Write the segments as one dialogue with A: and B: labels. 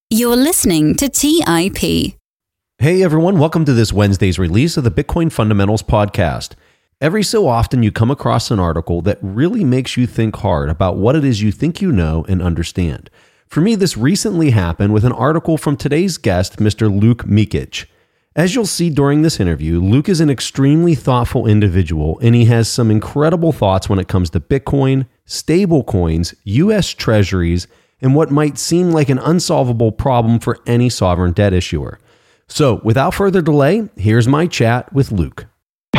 A: You're listening to TIP.
B: Hey everyone, welcome to this Wednesday's release of the Bitcoin Fundamentals podcast. Every so often you come across an article that really makes you think hard about what it is you think you know and understand. For me, this recently happened with an article from today's guest, Mr. Luke Mikic. As you'll see during this interview, Luke is an extremely thoughtful individual, and he has some incredible thoughts when it comes to Bitcoin, stablecoins, US treasuries, and what might seem like an unsolvable problem for any sovereign debt issuer. So, without further delay, here's my chat with Luke.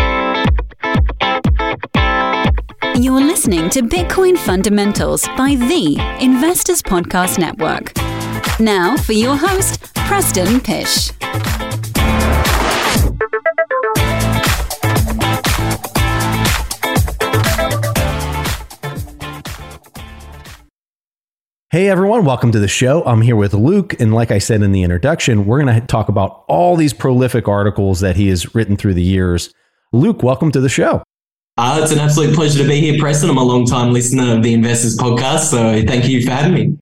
A: You're listening to Bitcoin Fundamentals by the Investors Podcast Network. Now for your host, Preston Pysh.
B: Hey everyone, welcome to the show. I'm here with Luke, and like I said in the introduction, we're going to talk about all these prolific articles that he has written through the years. Luke, welcome to the show.
C: It's an absolute pleasure to be here, Preston. I'm a long-time listener of the Investors Podcast, so thank you for having me.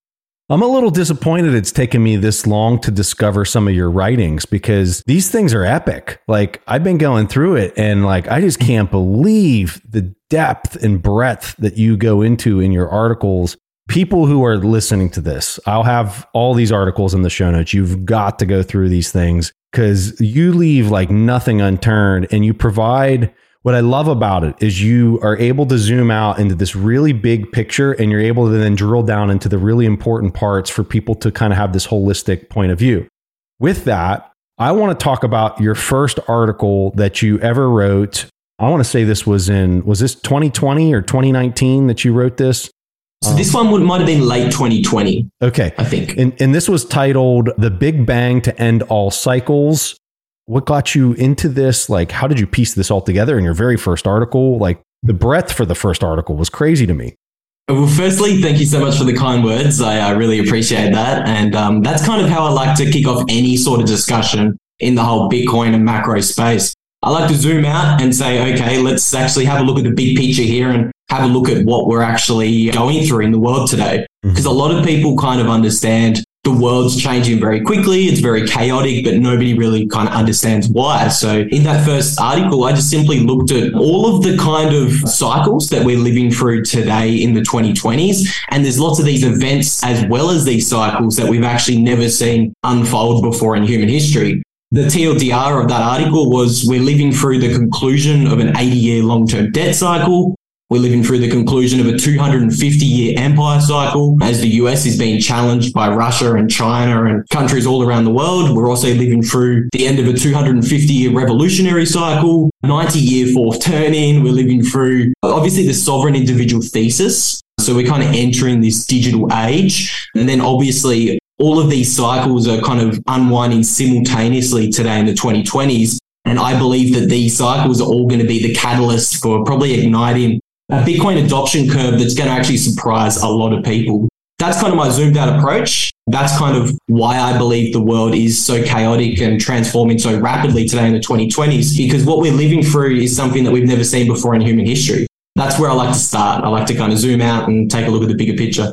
B: I'm a little disappointed it's taken me this long to discover some of your writings because these things are epic. Like, I've been going through it and I just can't believe the depth and breadth that you go into in your articles. People who are listening to this, I'll have all these articles in the show notes. You've got to go through these things because you leave nothing unturned, and you provide. What I love about it is you are able to zoom out into this really big picture, and you're able to then drill down into the really important parts for people to kind of have this holistic point of view. With that, I want to talk about your first article that you ever wrote. I want to say this was this 2020 or 2019 that you wrote this?
C: So this one might have been late 2020.
B: Okay.
C: I think.
B: And this was titled The Big Bang to End All Cycles. What got you into this? How did you piece this all together in your very first article? The breadth for the first article was crazy to me.
C: Well, firstly, thank you so much for the kind words. I really appreciate that. And that's kind of how I like to kick off any sort of discussion in the whole Bitcoin and macro space. I like to zoom out and say, okay, let's actually have a look at the big picture here and have a look at what we're actually going through in the world today. Because a lot of people kind of understand the world's changing very quickly. It's very chaotic, but nobody really kind of understands why. So in that first article, I just simply looked at all of the kind of cycles that we're living through today in the 2020s. And there's lots of these events as well as these cycles that we've actually never seen unfold before in human history. The TLDR of that article was we're living through the conclusion of an 80-year long-term debt cycle. We're living through the conclusion of a 250-year empire cycle as the US is being challenged by Russia and China and countries all around the world. We're also living through the end of a 250-year revolutionary cycle, 90-year fourth turn-in. We're living through, obviously, the sovereign individual thesis. So we're kind of entering this digital age. And then obviously, all of these cycles are kind of unwinding simultaneously today in the 2020s. And I believe that these cycles are all going to be the catalyst for probably igniting a Bitcoin adoption curve that's going to actually surprise a lot of people. That's kind of my zoomed out approach. That's kind of why I believe the world is so chaotic and transforming so rapidly today in the 2020s, because what we're living through is something that we've never seen before in human history. That's where I like to start. I like to kind of zoom out and take a look at the bigger picture.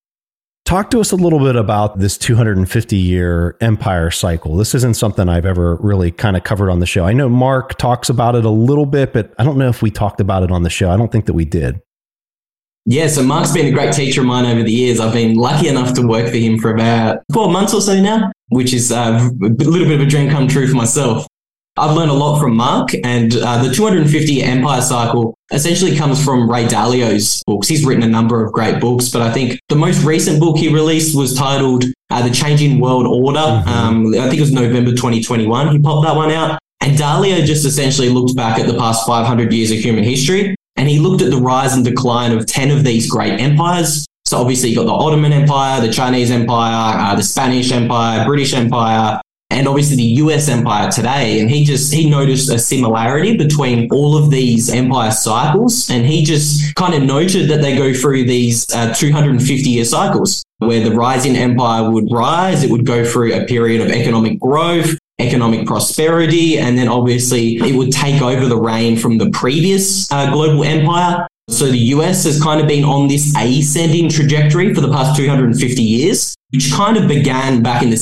B: Talk to us a little bit about this 250-year empire cycle. This isn't something I've ever really kind of covered on the show. I know Mark talks about it a little bit, but I don't know if we talked about it on the show. I don't think that we did.
C: Yeah, so Mark's been a great teacher of mine over the years. I've been lucky enough to work for him for about 12 months or so now, which is a little bit of a dream come true for myself. I've learned a lot from Mark, and the 250-year empire cycle essentially comes from Ray Dalio's books. He's written a number of great books, but I think the most recent book he released was titled The Changing World Order. I think it was November 2021. He popped that one out. And Dalio just essentially looked back at the past 500 years of human history, and he looked at the rise and decline of 10 of these great empires. So obviously you got the Ottoman Empire, the Chinese Empire, the Spanish Empire, British Empire, and obviously the US empire today. And he noticed a similarity between all of these empire cycles. And he just kind of noted that they go through these 250-year cycles where the rising empire would rise. It would go through a period of economic growth, economic prosperity, and then obviously it would take over the reign from the previous global empire. So the US has kind of been on this ascending trajectory for the past 250 years. which kind of began back in the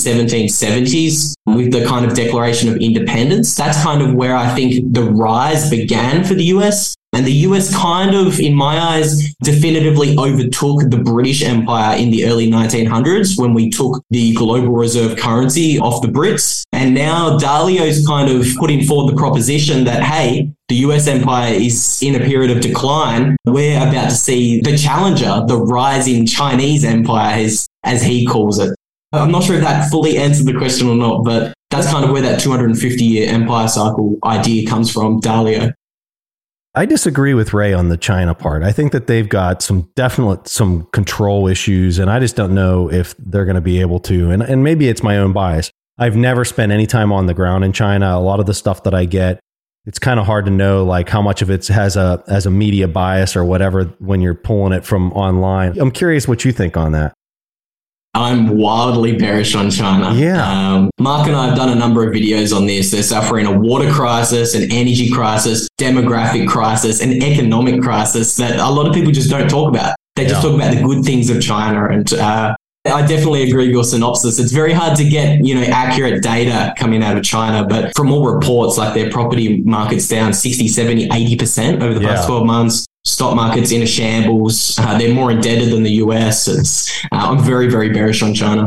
C: 1770s with the kind of Declaration of Independence. That's kind of where I think the rise began for the US. And the US kind of, in my eyes, definitively overtook the British Empire in the early 1900s when we took the global reserve currency off the Brits. And now Dalio's kind of putting forward the proposition that, hey, the US empire is in a period of decline. We're about to see the challenger, the rising Chinese empire, as he calls it. I'm not sure if that fully answered the question or not, but that's kind of where that 250-year empire cycle idea comes from, Dalio.
B: I disagree with Ray on the China part. I think that they've got some control issues, and I just don't know if they're going to be able to. And maybe it's my own bias. I've never spent any time on the ground in China. A lot of the stuff that I get, it's kind of hard to know like how much of it has a media bias or whatever when you're pulling it from online. I'm curious what you think on that.
C: I'm wildly bearish on China.
B: Yeah.
C: Mark and I have done a number of videos on this. They're suffering a water crisis, an energy crisis, demographic crisis, an economic crisis that a lot of people just don't talk about. They just talk about the good things of China. And I definitely agree with your synopsis. It's very hard to get, accurate data coming out of China, but from all reports, like their property market's down 60, 70, 80% over the past 12 months. Stock market's in a shambles. They're more indebted than the US. I'm very, very bearish on China.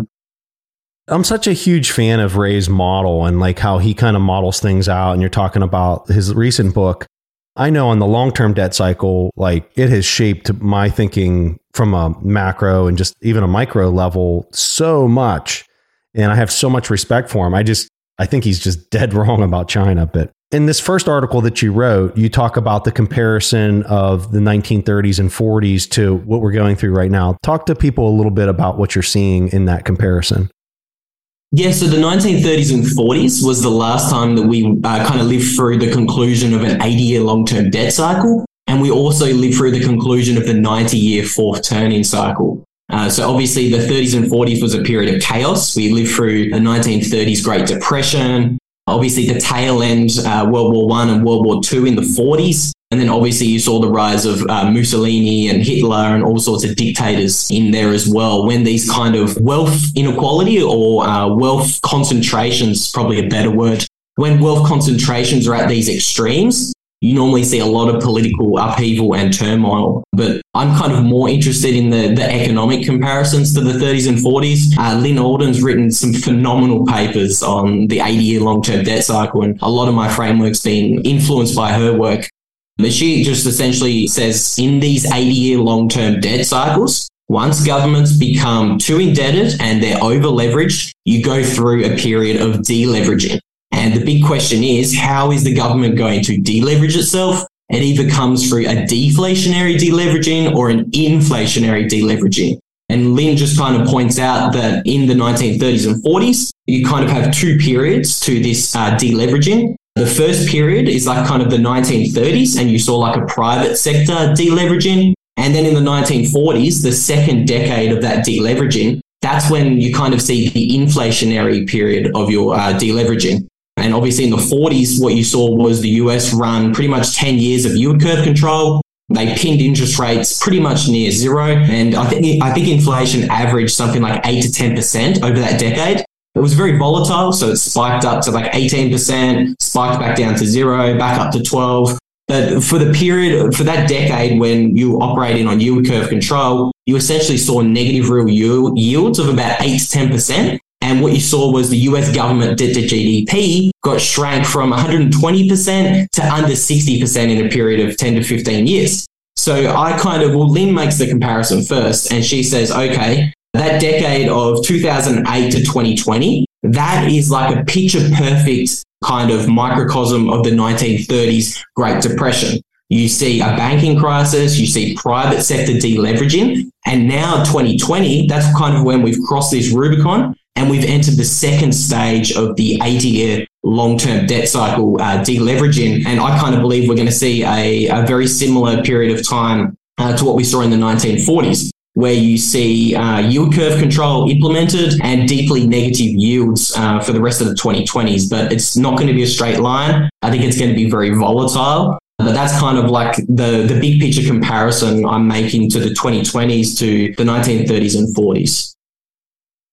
B: I'm such a huge fan of Ray's model and like how he kind of models things out. And you're talking about his recent book. I know on the long-term debt cycle, like it has shaped my thinking from a macro and just even a micro level so much. And I have so much respect for him. I think he's just dead wrong about China. But in this first article that you wrote, you talk about the comparison of the 1930s and 40s to what we're going through right now. Talk to people a little bit about what you're seeing in that comparison.
C: Yeah, so the 1930s and 40s was the last time that we kind of lived through the conclusion of an 80-year long-term debt cycle. And we also lived through the conclusion of the 90-year fourth turning cycle. So obviously the 30s and 40s was a period of chaos. We lived through the 1930s Great Depression, obviously the tail end, World War I and World War II in the 40s. And then obviously you saw the rise of Mussolini and Hitler and all sorts of dictators in there as well, when these kind of wealth inequality or wealth concentrations, probably a better word, when wealth concentrations are at these extremes, you normally see a lot of political upheaval and turmoil. But I'm kind of more interested in the economic comparisons to the 30s and 40s. Lynn Alden's written some phenomenal papers on the 80-year long-term debt cycle, and a lot of my framework's been influenced by her work. But she just essentially says in these 80-year long-term debt cycles, once governments become too indebted and they're over-leveraged, you go through a period of deleveraging. And the big question is, how is the government going to deleverage itself? It either comes through a deflationary deleveraging or an inflationary deleveraging. And Lynn just kind of points out that in the 1930s and 40s, you kind of have two periods to this deleveraging. The first period is like kind of the 1930s, and you saw like a private sector deleveraging. And then in the 1940s, the second decade of that deleveraging, that's when you kind of see the inflationary period of your deleveraging. And obviously in the 40s, what you saw was the US run pretty much 10 years of yield curve control. They pinned interest rates pretty much near zero. And I think inflation averaged something like 8 to 10% over that decade. It was very volatile. So it spiked up to like 18%, spiked back down to zero, back up to 12. But for the period, for that decade when you were operating on yield curve control, you essentially saw negative real yields of about 8 to 10%. And what you saw was the US government debt to GDP got shrank from 120% to under 60% in a period of 10 to 15 years. So Lynn makes the comparison first, and she says, okay, that decade of 2008 to 2020, that is like a picture perfect kind of microcosm of the 1930s Great Depression. You see a banking crisis, you see private sector deleveraging, and now 2020, that's kind of when we've crossed this Rubicon and we've entered the second stage of the 80-year long-term debt cycle deleveraging. And I kind of believe we're going to see a very similar period of time to what we saw in the 1940s, where you see yield curve control implemented and deeply negative yields for the rest of the 2020s. But it's not going to be a straight line. I think it's going to be very volatile. But that's kind of like the big picture comparison I'm making to the 2020s to the 1930s and 40s.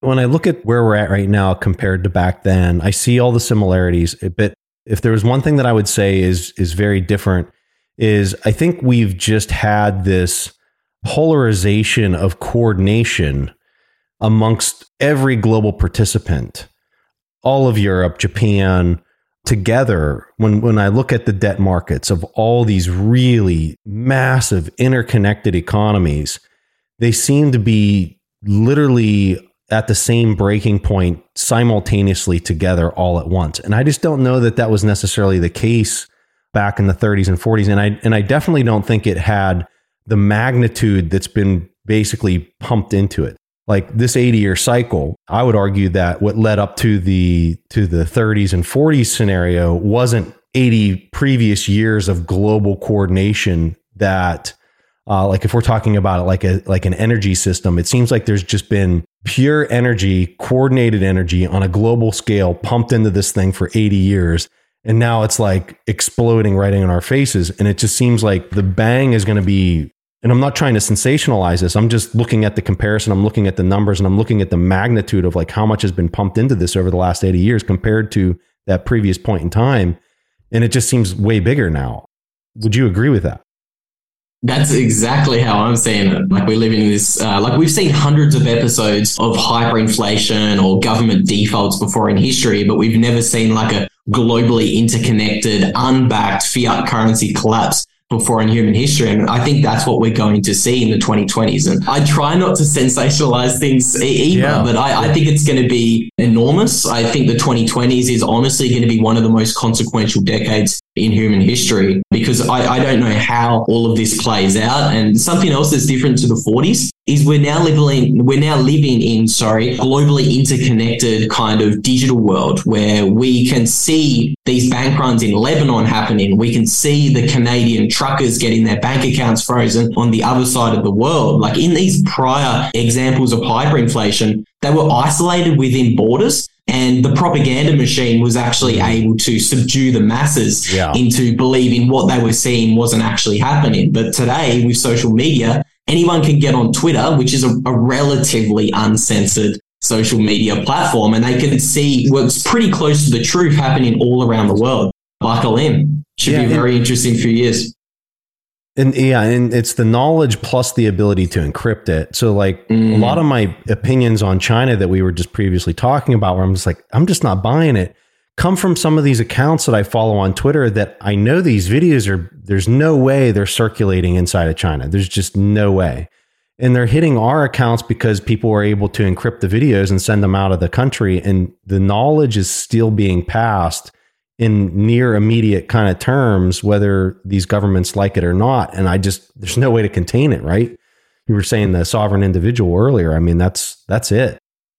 B: When I look at where we're at right now compared to back then, I see all the similarities. But if there was one thing that I would say is very different, is I think we've just had this polarization of coordination amongst every global participant, all of Europe, Japan, together. When I look at the debt markets of all these really massive interconnected economies, they seem to be literally at the same breaking point simultaneously together all at once. And I just don't know that that was necessarily the case back in the 30s and 40s. And I definitely don't think it had the magnitude that's been basically pumped into it. Like this 80-year cycle, I would argue that what led up to the 30s and 40s scenario wasn't 80 previous years of global coordination that like if we're talking about it like an energy system, it seems like there's just been pure energy, coordinated energy on a global scale pumped into this thing for 80 years. And now it's like exploding right in our faces. And it just seems like the bang is going to be, and I'm not trying to sensationalize this. I'm just looking at the comparison. I'm looking at the numbers and I'm looking at the magnitude of like how much has been pumped into this over the last 80 years compared to that previous point in time. And it just seems way bigger now. Would you agree with that?
C: That's exactly how I'm seeing it. Like we're living in this, like we've seen hundreds of episodes of hyperinflation or government defaults before in history, but we've never seen like a globally interconnected, unbacked fiat currency collapse before in human history. And I think that's what we're going to see in the 2020s. And I try not to sensationalize things either, but I think it's going to be enormous. I think the 2020s is honestly going to be one of the most consequential decades in human history, because I don't know how all of this plays out. And something else that's different to the 40s is we're now living in globally interconnected kind of digital world where we can see these bank runs in Lebanon happening. We can see the Canadian truckers getting their bank accounts frozen on the other side of the world. Like in these prior examples of hyperinflation, they were isolated within borders. And the propaganda machine was actually able to subdue the masses into believing what they were seeing wasn't actually happening. But today, with social media, anyone can get on Twitter, which is a relatively uncensored social media platform, and they can see what's pretty close to the truth happening all around the world. Buckle in. Should be a very interesting few years.
B: And it's the knowledge plus the ability to encrypt it. So like a lot of my opinions on China that we were just previously talking about, where I'm just like, I'm just not buying it, come from some of these accounts that I follow on Twitter that I know these videos there's no way they're circulating inside of China. There's just no way. And they're hitting our accounts because people were able to encrypt the videos and send them out of the country. And the knowledge is still being passed in near immediate kind of terms, whether these governments like it or not. And there's no way to contain it, right? You were saying the sovereign individual earlier. I mean, that's it.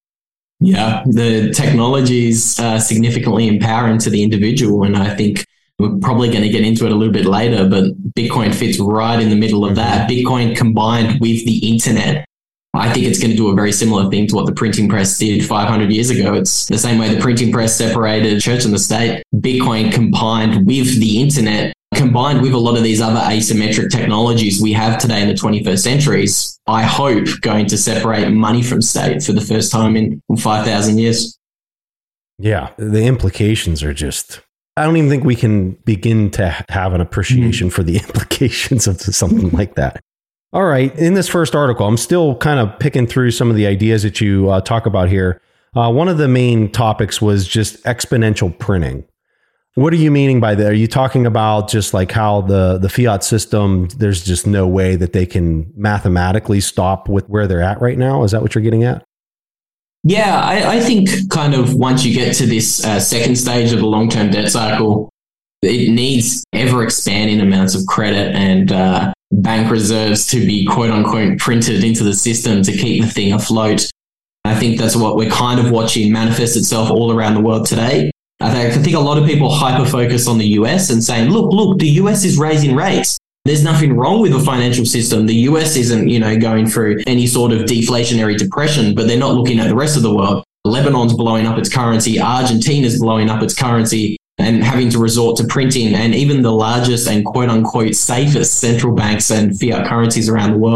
C: Yeah, the technology is significantly empowering to the individual. And I think we're probably going to get into it a little bit later, but Bitcoin fits right in the middle of that. Bitcoin combined with the internet. I think it's going to do a very similar thing to what the printing press did 500 years ago. It's the same way the printing press separated church and the state. Bitcoin combined with the internet, combined with a lot of these other asymmetric technologies we have today in the 21st century, is, I hope, going to separate money from state for the first time in 5,000 years.
B: Yeah, the implications are just... I don't even think we can begin to have an appreciation for the implications of something like that. All right. In this first article, I'm still kind of picking through some of the ideas that you talk about here. One of the main topics was just exponential printing. What are you meaning by that? Are you talking about just like how the fiat system, there's just no way that they can mathematically stop with where they're at right now? Is that what you're getting at?
C: Yeah, I think kind of once you get to this second stage of the long-term debt cycle, it needs ever expanding amounts of credit and bank reserves to be quote unquote printed into the system to keep the thing afloat. I think that's what we're kind of watching manifest itself all around the world today. I think a lot of people hyper-focus on the US and saying, look, the US is raising rates. There's nothing wrong with the financial system. The US isn't, going through any sort of deflationary depression, but they're not looking at the rest of the world. Lebanon's blowing up its currency. Argentina's blowing up its currency and having to resort to printing. And even the largest and quote unquote safest central banks and fiat currencies around the world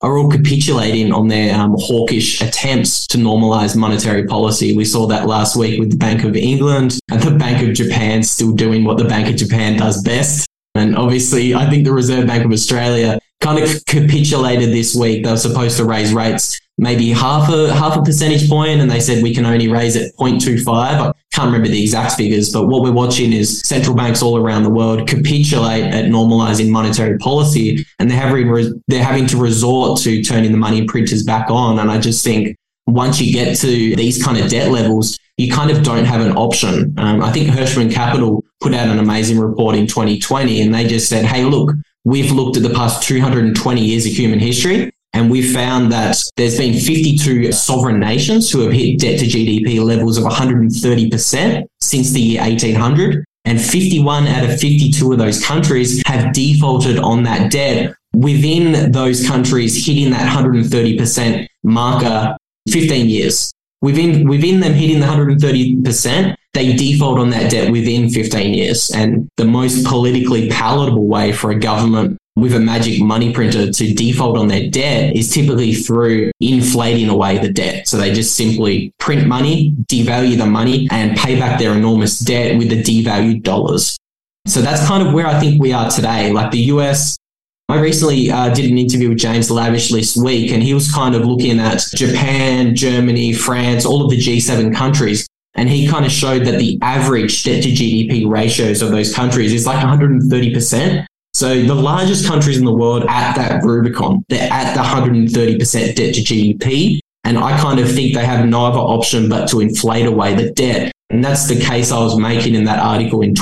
C: are all capitulating on their hawkish attempts to normalize monetary policy. We saw that last week with the Bank of England and the Bank of Japan still doing what the Bank of Japan does best. And obviously, I think the Reserve Bank of Australia kind of capitulated this week. They were supposed to raise rates maybe half a percentage point, and they said we can only raise it 0.25. I can't remember the exact figures, but what we're watching is central banks all around the world capitulate at normalizing monetary policy, and they're having to resort to turning the money printers back on. And I just think once you get to these kind of debt levels, you kind of don't have an option. I think Hirschman Capital put out an amazing report in 2020, and they just said, hey, look, we've looked at the past 220 years of human history, and we've found that there's been 52 sovereign nations who have hit debt to GDP levels of 130% since the year 1800. And 51 out of 52 of those countries have defaulted on that debt within those countries hitting that 130% marker 15 years. Within them hitting the 130%, they default on that debt within 15 years. And the most politically palatable way for a government with a magic money printer to default on their debt is typically through inflating away the debt. So they just simply print money, devalue the money, and pay back their enormous debt with the devalued dollars. So that's kind of where I think we are today. Like the US, I recently did an interview with James Lavish this week, and he was kind of looking at Japan, Germany, France, all of the G7 countries. And he kind of showed that the average debt to GDP ratios of those countries is like 130%. So the largest countries in the world at that Rubicon, they're at the 130% debt to GDP. And I kind of think they have no other option but to inflate away the debt. And that's the case I was making in that article in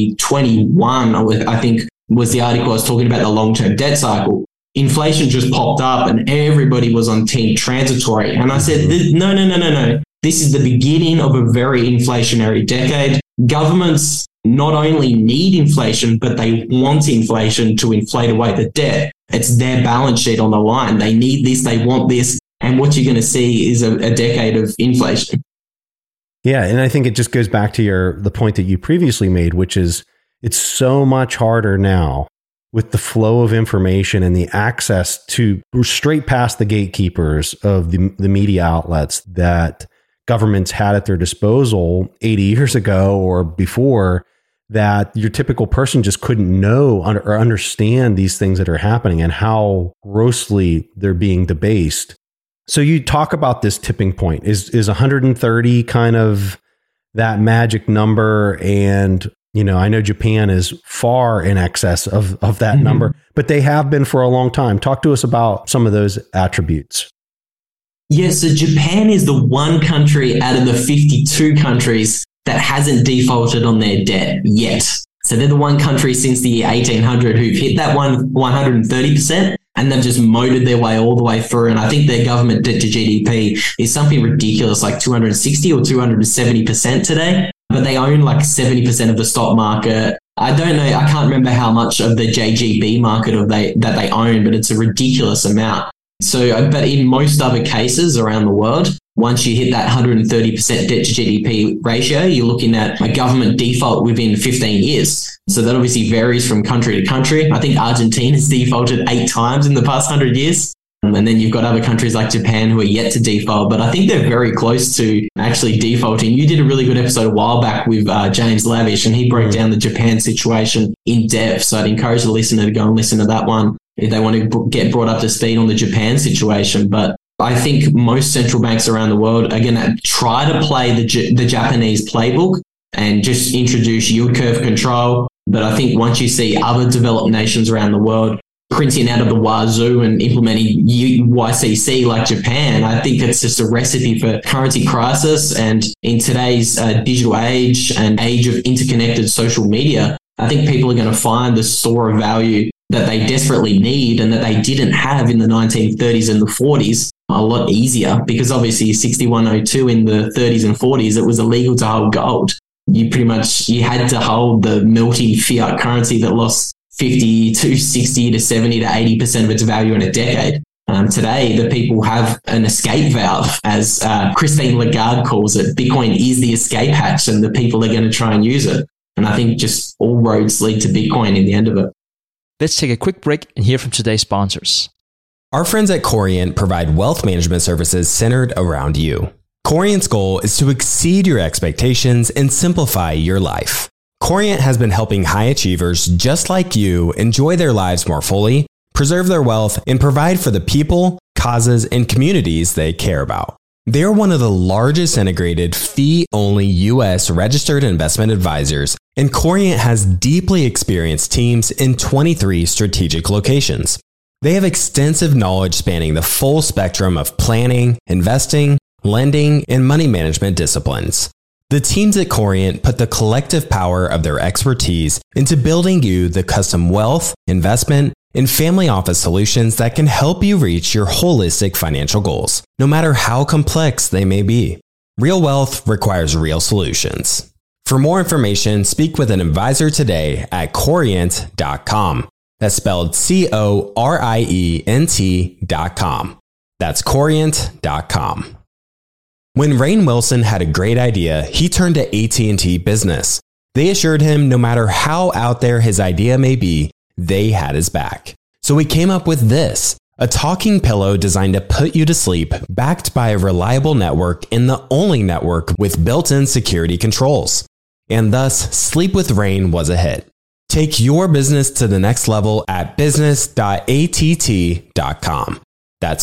C: 2021, I think was the article I was talking about the long-term debt cycle. Inflation just popped up and everybody was on team transitory. And I said, no. This is the beginning of a very inflationary decade. Governments not only need inflation, but they want inflation to inflate away the debt. It's their balance sheet on the line. They need this, they want this. And what you're going to see is a decade of inflation.
B: Yeah, and I think it just goes back to the point that you previously made, which is it's so much harder now with the flow of information and the access to straight past the gatekeepers of the media outlets that governments had at their disposal 80 years ago or before, that your typical person just couldn't know or understand these things that are happening and how grossly they're being debased. So you talk about this tipping point. Is 130 kind of that magic number? And, you know, I know Japan is far in excess of that number, but they have been for a long time. Talk to us about some of those attributes.
C: Yeah, so Japan is the one country out of the 52 countries that hasn't defaulted on their debt yet. So they're the one country since the year 1800 who've hit that 130%, and they've just motored their way all the way through. And I think their government debt to GDP is something ridiculous, like 260 or 270% today. But they own like 70% of the stock market. I don't know, I can't remember how much of the JGB market that they own, but it's a ridiculous amount. So, but in most other cases around the world, once you hit that 130% debt to GDP ratio, you're looking at a government default within 15 years. So that obviously varies from country to country. I think Argentina's defaulted 8 times in the past 100 years. And then you've got other countries like Japan who are yet to default, but I think they're very close to actually defaulting. You did a really good episode a while back with James Lavish, and he broke down the Japan situation in depth. So I'd encourage the listener to go and listen to that one if they want to get brought up to speed on the Japan situation. But I think most central banks around the world are going to try to play the Japanese playbook and just introduce yield curve control. But I think once you see other developed nations around the world printing out of the wazoo and implementing YCC like Japan, I think it's just a recipe for currency crisis. And in today's digital age and age of interconnected social media, I think people are going to find the store of value that they desperately need and that they didn't have in the 1930s and the 40s a lot easier, because obviously 6102 in the 30s and 40s, it was illegal to hold gold. You had to hold the melting fiat currency that lost 50 to 60 to 70 to 80% of its value in a decade. Today, the people have an escape valve, as Christine Lagarde calls it. Bitcoin is the escape hatch, and the people are going to try and use it. And I think just all roads lead to Bitcoin in the end of it.
D: Let's take a quick break and hear from today's sponsors. Our friends at Corient provide wealth management services centered around you. Corient's goal is to exceed your expectations and simplify your life. Corient has been helping high achievers just like you enjoy their lives more fully, preserve their wealth, and provide for the people, causes, and communities they care about. They're one of the largest integrated fee-only U.S. registered investment advisors, and Corient has deeply experienced teams in 23 strategic locations. They have extensive knowledge spanning the full spectrum of planning, investing, lending, and money management disciplines. The teams at Corient put the collective power of their expertise into building you the custom wealth, investment, and family office solutions that can help you reach your holistic financial goals, no matter how complex they may be. Real wealth requires real solutions. For more information, speak with an advisor today at Corient.com. That's spelled Corient.com. That's Corient.com. When Rainn Wilson had a great idea, he turned to AT&T Business. They assured him no matter how out there his idea may be, they had his back. So he came up with this, a talking pillow designed to put you to sleep, backed by a reliable network and the only network with built-in security controls. And thus, Sleep with Rainn was a hit. Take your business to the next level at business.att.com. That's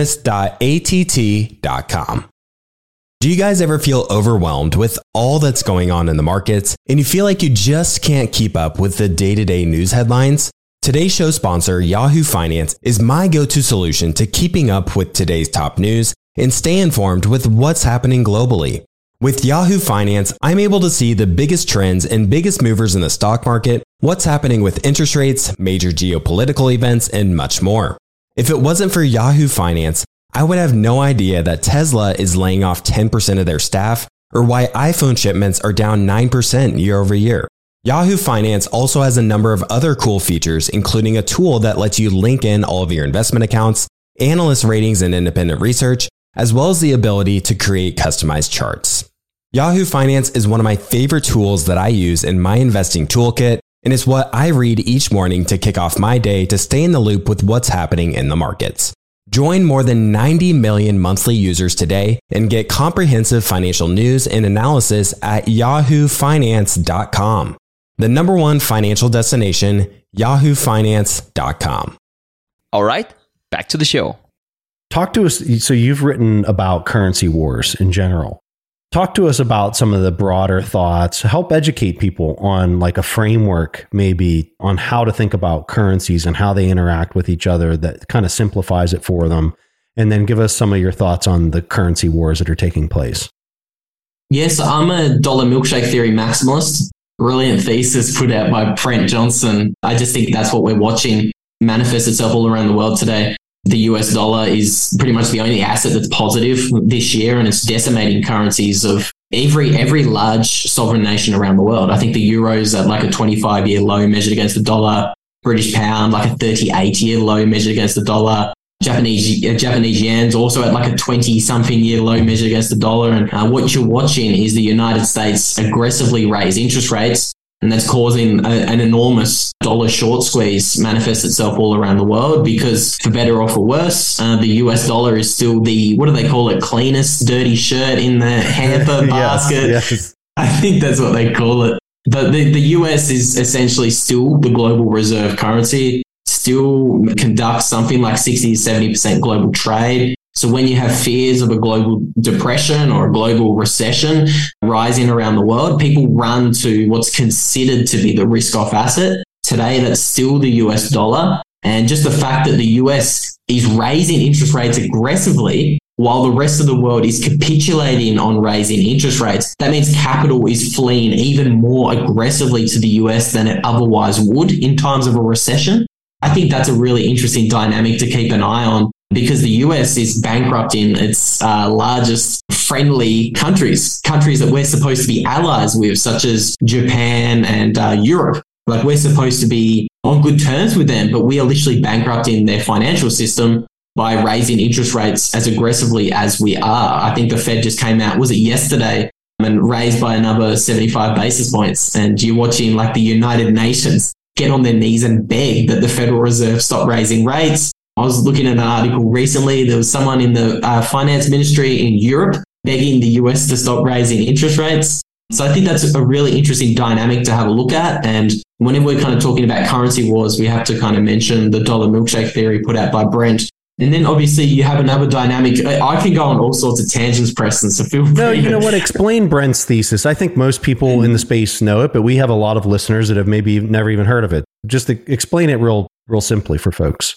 D: business.att.com. Do you guys ever feel overwhelmed with all that's going on in the markets and you feel like you just can't keep up with the day-to-day news headlines? Today's show sponsor, Yahoo Finance, is my go-to solution to keeping up with today's top news and stay informed with what's happening globally. With Yahoo Finance, I'm able to see the biggest trends and biggest movers in the stock market, what's happening with interest rates, major geopolitical events, and much more. If it wasn't for Yahoo Finance, I would have no idea that Tesla is laying off 10% of their staff or why iPhone shipments are down 9% year over year. Yahoo Finance also has a number of other cool features, including a tool that lets you link in all of your investment accounts, analyst ratings and independent research, as well as the ability to create customized charts. Yahoo Finance is one of my favorite tools that I use in my investing toolkit, and it's what I read each morning to kick off my day to stay in the loop with what's happening in the markets. Join more than 90 million monthly users today and get comprehensive financial news and analysis at yahoofinance.com. The number one financial destination, yahoofinance.com.
E: All right, back to the show.
B: Talk to us. So you've written about currency wars in general. Talk to us about some of the broader thoughts. Help educate people on like a framework, maybe on how to think about currencies and how they interact with each other that kind of simplifies it for them. And then give us some of your thoughts on the currency wars that are taking place.
C: Yes, I'm a dollar milkshake theory maximalist. Brilliant thesis put out by Brent Johnson. I just think that's what we're watching manifest itself all around the world today. The US dollar is pretty much the only asset that's positive this year, and it's decimating currencies of every large sovereign nation around the world. I think the euro's at like a 25-year low measured against the dollar, British pound like a 38-year low measured against the dollar, Japanese yen's also at like a 20-something year low measured against the dollar. And what you're watching is the United States aggressively raise interest rates, and that's causing an enormous dollar short squeeze manifest itself all around the world because, for better or for worse, the US dollar is still the, what do they call it, cleanest dirty shirt in the hamper basket.
B: Yes.
C: I think that's what they call it. But the US is essentially still the global reserve currency, still conducts something like 60 to 70% global trade. So when you have fears of a global depression or a global recession rising around the world, people run to what's considered to be the risk-off asset. Today, that's still the US dollar. And just the fact that the US is raising interest rates aggressively while the rest of the world is capitulating on raising interest rates, that means capital is fleeing even more aggressively to the US than it otherwise would in times of a recession. I think that's a really interesting dynamic to keep an eye on, because the US is bankrupting its largest friendly countries that we're supposed to be allies with, such as Japan and Europe. Like, we're supposed to be on good terms with them, but we are literally bankrupting their financial system by raising interest rates as aggressively as we are. I think the Fed just came out, was it yesterday, and raised by another 75 basis points. And you're watching like the United Nations get on their knees and beg that the Federal Reserve stop raising rates. I was looking at an article recently. There was someone in the finance ministry in Europe begging the US to stop raising interest rates. So I think that's a really interesting dynamic to have a look at. And whenever we're kind of talking about currency wars, we have to kind of mention the dollar milkshake theory put out by Brent. And then obviously you have another dynamic. I can go on all sorts of tangents, Preston, so feel free.
B: No, you know what? Explain Brent's thesis. I think most people in the space know it, but we have a lot of listeners that have maybe never even heard of it. Just explain it real simply for folks.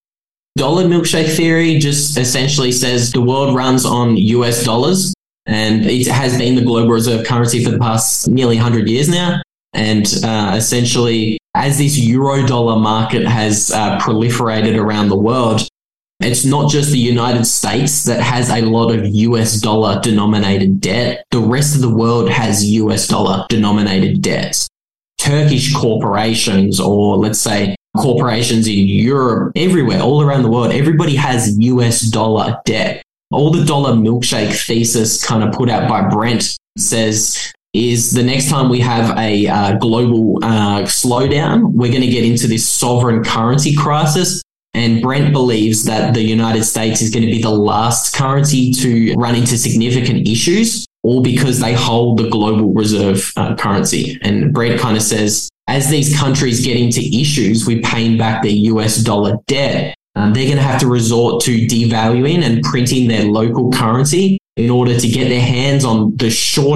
C: Dollar milkshake theory just essentially says the world runs on US dollars, and it has been the global reserve currency for the past nearly 100 years now. And essentially, as this euro dollar market has proliferated around the world, it's not just the United States that has a lot of US dollar denominated debt. The rest of the world has US dollar denominated debts. Turkish corporations, or let's say corporations in Europe, everywhere, all around the world, everybody has US dollar debt. All the dollar milkshake thesis kind of put out by Brent says is the next time we have a global slowdown, we're going to get into this sovereign currency crisis. And Brent believes that the United States is going to be the last currency to run into significant issues, all because they hold the global reserve currency. And Brent kind of says, as these countries get into issues with paying back their US dollar debt, they're going to have to resort to devaluing and printing their local currency in order to get their hands on the short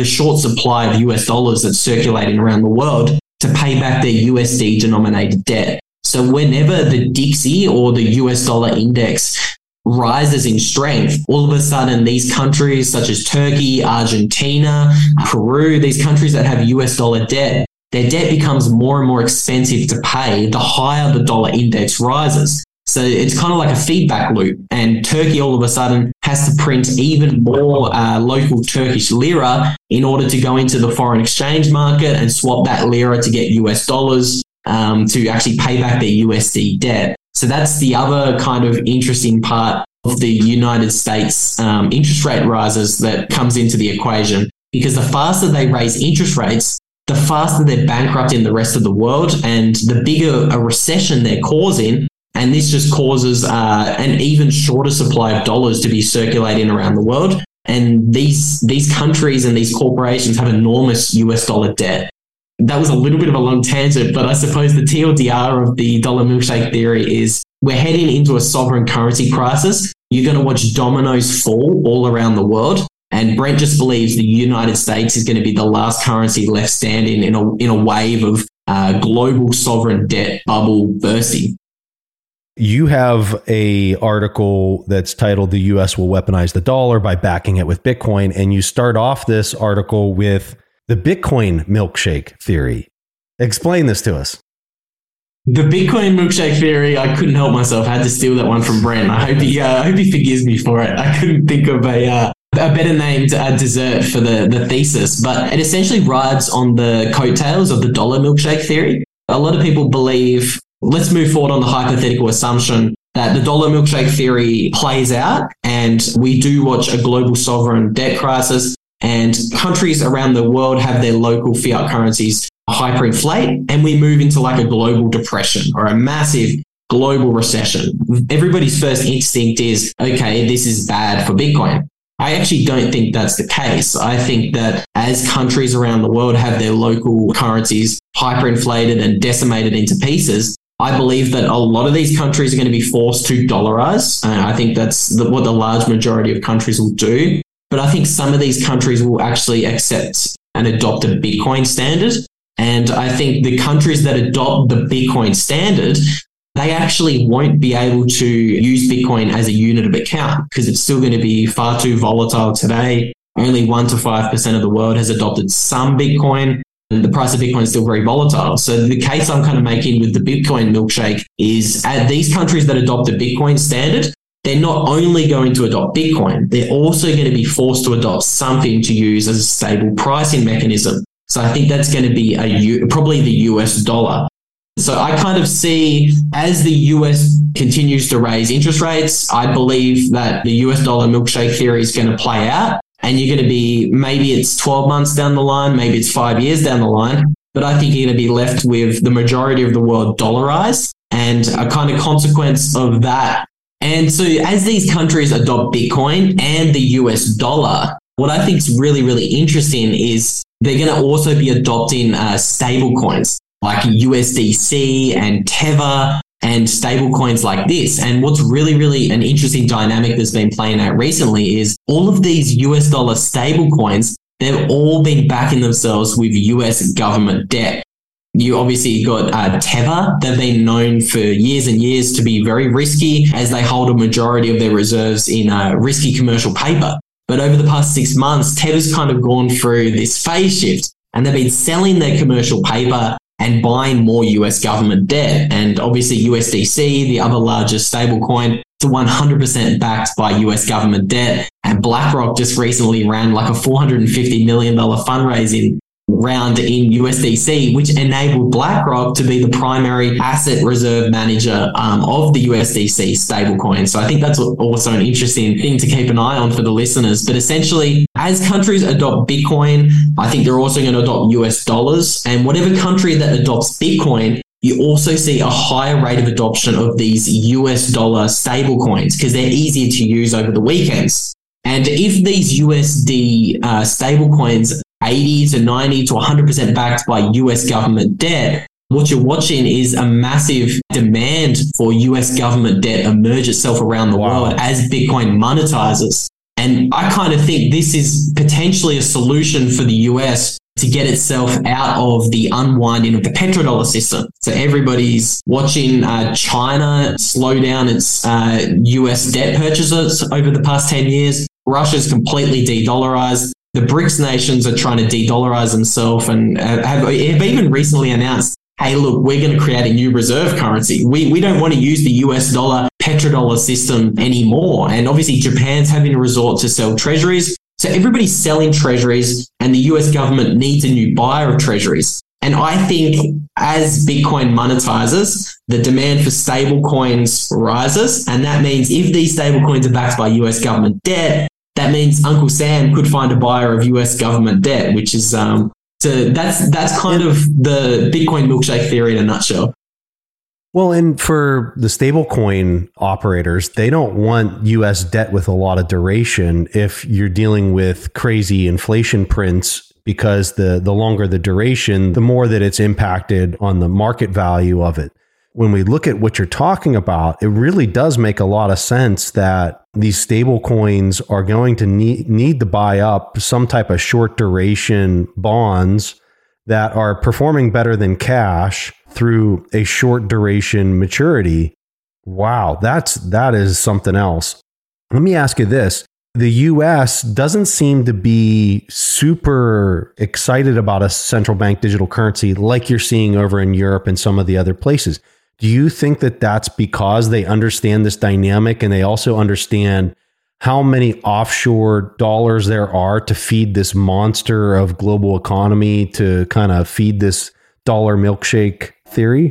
C: supply of US dollars that's circulating around the world to pay back their USD denominated debt. So whenever the Dixie or the US dollar index rises in strength, all of a sudden these countries such as Turkey, Argentina, Peru, these countries that have US dollar debt, their debt becomes more and more expensive to pay the higher the dollar index rises. So it's kind of like a feedback loop. And Turkey all of a sudden has to print even more local Turkish lira in order to go into the foreign exchange market and swap that lira to get US dollars to actually pay back their USD debt. So that's the other kind of interesting part of the United States interest rate rises that comes into the equation, because the faster they raise interest rates, the faster they're bankrupting the rest of the world and the bigger a recession they're causing. And this just causes an even shorter supply of dollars to be circulating around the world. And these countries and these corporations have enormous US dollar debt. That was a little bit of a long tangent, but I suppose the TLDR of the dollar milkshake theory is we're heading into a sovereign currency crisis. You're going to watch dominoes fall all around the world. And Brent just believes the United States is going to be the last currency left standing in a wave of global sovereign debt bubble bursting.
B: You have a article that's titled "The U.S. Will Weaponize the Dollar by Backing It with Bitcoin," and you start off this article with the Bitcoin milkshake theory. Explain this to us.
C: The Bitcoin milkshake theory, I couldn't help myself. I had to steal that one from Brent. I hope he forgives me for it. I couldn't think of a better named dessert for the thesis, but it essentially rides on the coattails of the dollar milkshake theory. A lot of people believe, let's move forward on the hypothetical assumption that the dollar milkshake theory plays out and we do watch a global sovereign debt crisis and countries around the world have their local fiat currencies hyperinflate and we move into like a global depression or a massive global recession. Everybody's first instinct is, okay, this is bad for Bitcoin. I actually don't think that's the case. I think that as countries around the world have their local currencies hyperinflated and decimated into pieces, I believe that a lot of these countries are going to be forced to dollarize. I think that's what the large majority of countries will do. But I think some of these countries will actually accept and adopt a Bitcoin standard. And I think the countries that adopt the Bitcoin standard, they actually won't be able to use Bitcoin as a unit of account because it's still going to be far too volatile today. Only 1 to 5% of the world has adopted some Bitcoin, and the price of Bitcoin is still very volatile. So the case I'm kind of making with the Bitcoin milkshake is these countries that adopt the Bitcoin standard, they're not only going to adopt Bitcoin, they're also going to be forced to adopt something to use as a stable pricing mechanism. So I think that's going to be probably the US dollar. So I kind of see as the US continues to raise interest rates, I believe that the US dollar milkshake theory is going to play out. And you're going to be, maybe it's 12 months down the line, maybe it's 5 years down the line, but I think you're going to be left with the majority of the world dollarized. and a kind of consequence of that. And so as these countries adopt Bitcoin and the US dollar, what I think is really, really interesting is they're going to also be adopting stable coins like USDC and Tether and stable coins like this. And what's really, really an interesting dynamic that's been playing out recently is all of these US dollar stable coins, they've all been backing themselves with US government debt. You obviously got Tether. They've been known for years and years to be very risky as they hold a majority of their reserves in risky commercial paper. But over the past 6 months, Tether's kind of gone through this phase shift and they've been selling their commercial paper and buying more US government debt. And obviously USDC, the other largest stablecoin, it's 100% backed by US government debt. And BlackRock just recently ran like a $450 million fundraising round in USDC, which enabled BlackRock to be the primary asset reserve manager of the USDC stablecoin. So I think that's also an interesting thing to keep an eye on for the listeners. But essentially, as countries adopt Bitcoin, I think they're also going to adopt US dollars. And whatever country that adopts Bitcoin, you also see a higher rate of adoption of these US dollar stablecoins because they're easier to use over the weekends. And if these USD stablecoins 80 to 90 to 100% backed by US government debt, what you're watching is a massive demand for US government debt emerge itself around the world as Bitcoin monetizes. And I kind of think this is potentially a solution for the US to get itself out of the unwinding of the petrodollar system. So everybody's watching China slow down its US debt purchases over the past 10 years. Russia's completely de-dollarized. The BRICS nations are trying to de-dollarize themselves and have even recently announced, hey, look, we're going to create a new reserve currency. We don't want to use the US dollar petrodollar system anymore. And obviously Japan's having to resort to sell treasuries. So everybody's selling treasuries and the US government needs a new buyer of treasuries. And I think as Bitcoin monetizes, the demand for stable coins rises. And that means if these stable coins are backed by US government debt, that means Uncle Sam could find a buyer of US government debt, which is so that's kind of the Bitcoin milkshake theory in a nutshell.
B: Well, and for the stablecoin operators, they don't want US debt with a lot of duration if you're dealing with crazy inflation prints, because the longer the duration, the more that it's impacted on the market value of it. When we look at what you're talking about, it really does make a lot of sense that these stable coins are going to need to buy up some type of short duration bonds that are performing better than cash through a short duration maturity. Wow, that is something else. Let me ask you this. The US doesn't seem to be super excited about a central bank digital currency like you're seeing over in Europe and some of the other places. Do you think that that's because they understand this dynamic and they also understand how many offshore dollars there are to feed this monster of global economy, to kind of feed this dollar milkshake theory?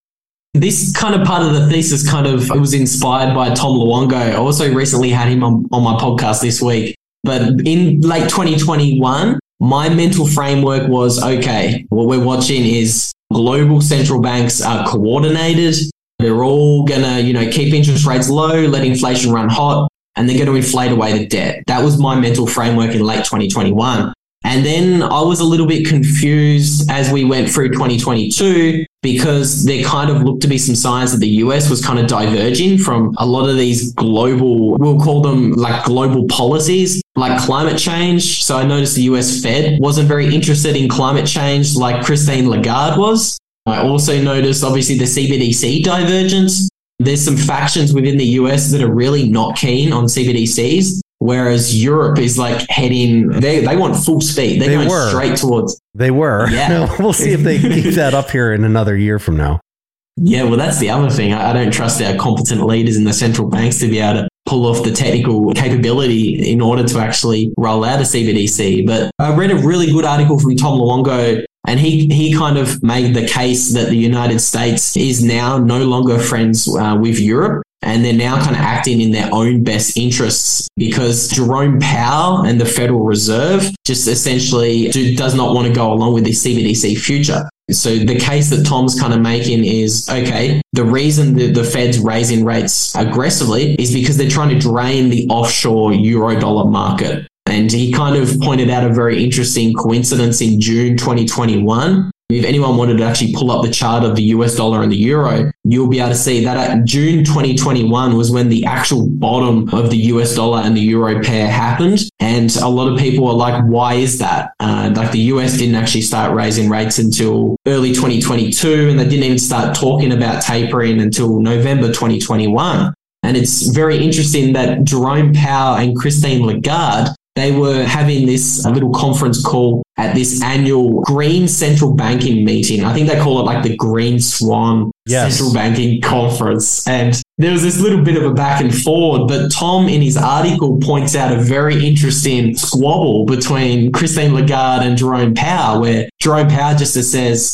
C: This kind of part of the thesis it was inspired by Tom Luongo. I also recently had him on my podcast this week. But in late 2021, my mental framework was, okay, what we're watching is global central banks are coordinated. They're all going to, keep interest rates low, let inflation run hot, and they're going to inflate away the debt. That was my mental framework in late 2021. And then I was a little bit confused as we went through 2022 because there kind of looked to be some signs that the US was kind of diverging from a lot of these global, we'll call them like global policies, like climate change. So I noticed the US Fed wasn't very interested in climate change like Christine Lagarde was. I also noticed obviously the CBDC divergence. There's some factions within the US that are really not keen on CBDCs. Whereas Europe is like heading, they want full speed. They're going straight towards.
B: They were. Yeah. We'll see if they keep that up here in another year from now.
C: Yeah, well, that's the other thing. I don't trust our competent leaders in the central banks to be able to pull off the technical capability in order to actually roll out a CBDC. But I read a really good article from Tom Luongo, and he kind of made the case that the United States is now no longer friends with Europe. And they're now kind of acting in their own best interests because Jerome Powell and the Federal Reserve just essentially does not want to go along with the CBDC future. So the case that Tom's kind of making is, okay, the reason the Fed's raising rates aggressively is because they're trying to drain the offshore euro-dollar market. And he kind of pointed out a very interesting coincidence in June 2021. If anyone wanted to actually pull up the chart of the US dollar and the euro, you'll be able to see that at June 2021 was when the actual bottom of the US dollar and the euro pair happened. And a lot of people are like, why is that? Like the US didn't actually start raising rates until early 2022, and they didn't even start talking about tapering until November 2021. And it's very interesting that Jerome Powell and Christine Lagarde, they were having this little conference call at this annual Green Central Banking meeting. I think they call it like the Green Swan Central Banking Conference. And there was this little bit of a back and forward, but Tom in his article points out a very interesting squabble between Christine Lagarde and Jerome Powell, where Jerome Powell says,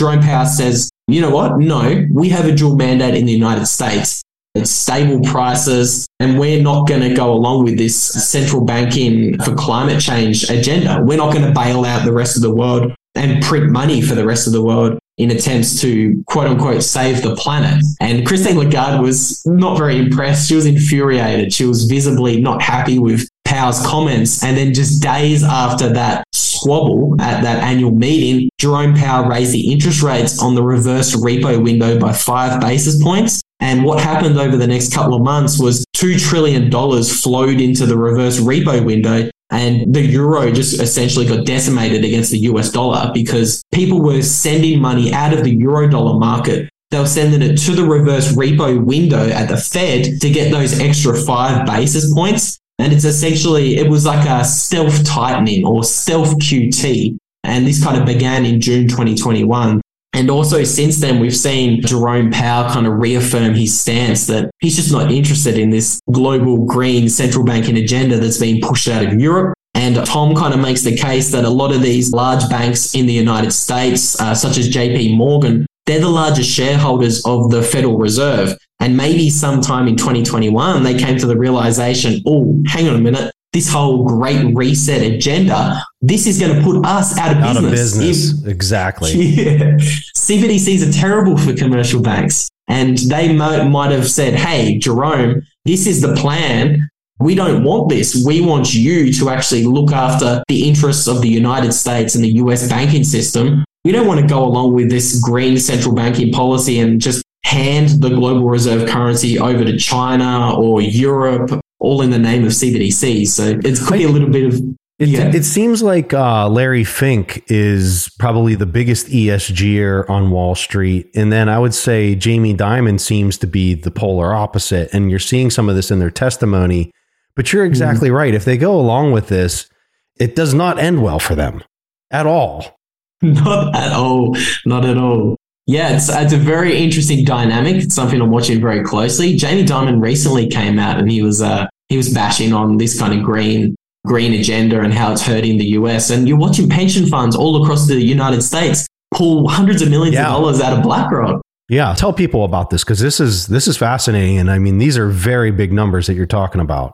C: you know what? No, we have a dual mandate in the United States. It's stable prices, and we're not going to go along with this central banking for climate change agenda. We're not going to bail out the rest of the world and print money for the rest of the world in attempts to, quote unquote, save the planet. And Christine Lagarde was not very impressed. She was infuriated. She was visibly not happy with Powell's comments. And then just days after that squabble at that annual meeting, Jerome Powell raised the interest rates on the reverse repo window by 5 basis points. And what happened over the next couple of months was $2 trillion flowed into the reverse repo window, and the euro just essentially got decimated against the US dollar because people were sending money out of the euro dollar market. They were sending it to the reverse repo window at the Fed to get those extra 5 basis points. And it's essentially, it was like a stealth tightening or stealth QT. And this kind of began in June 2021. And also since then, we've seen Jerome Powell kind of reaffirm his stance that he's just not interested in this global green central banking agenda that's being pushed out of Europe. And Tom kind of makes the case that a lot of these large banks in the United States, such as JP Morgan, they're the largest shareholders of the Federal Reserve. And maybe sometime in 2021, they came to the realization, oh, hang on a minute, this whole great reset agenda, this is going to put us out of business.
B: Exactly.
C: Yeah. CBDCs are terrible for commercial banks. And they might have said, hey, Jerome, this is the plan. We don't want this. We want you to actually look after the interests of the United States and the US banking system. We don't want to go along with this green central banking policy and just hand the global reserve currency over to China or Europe, all in the name of CBDCs. So it could be a little bit of...
B: It seems like Larry Fink is probably the biggest ESGer on Wall Street. And then I would say Jamie Dimon seems to be the polar opposite. And you're seeing some of this in their testimony. But you're exactly right. If they go along with this, it does not end well for them at all.
C: Not at all. Not at all. Yeah, it's a very interesting dynamic. It's something I'm watching very closely. Jamie Dimon recently came out and he was bashing on this kind of green agenda and how it's hurting the US. And you're watching pension funds all across the United States pull hundreds of millions of dollars out of BlackRock.
B: Yeah, tell people about this because this is fascinating. And I mean, these are very big numbers that you're talking about.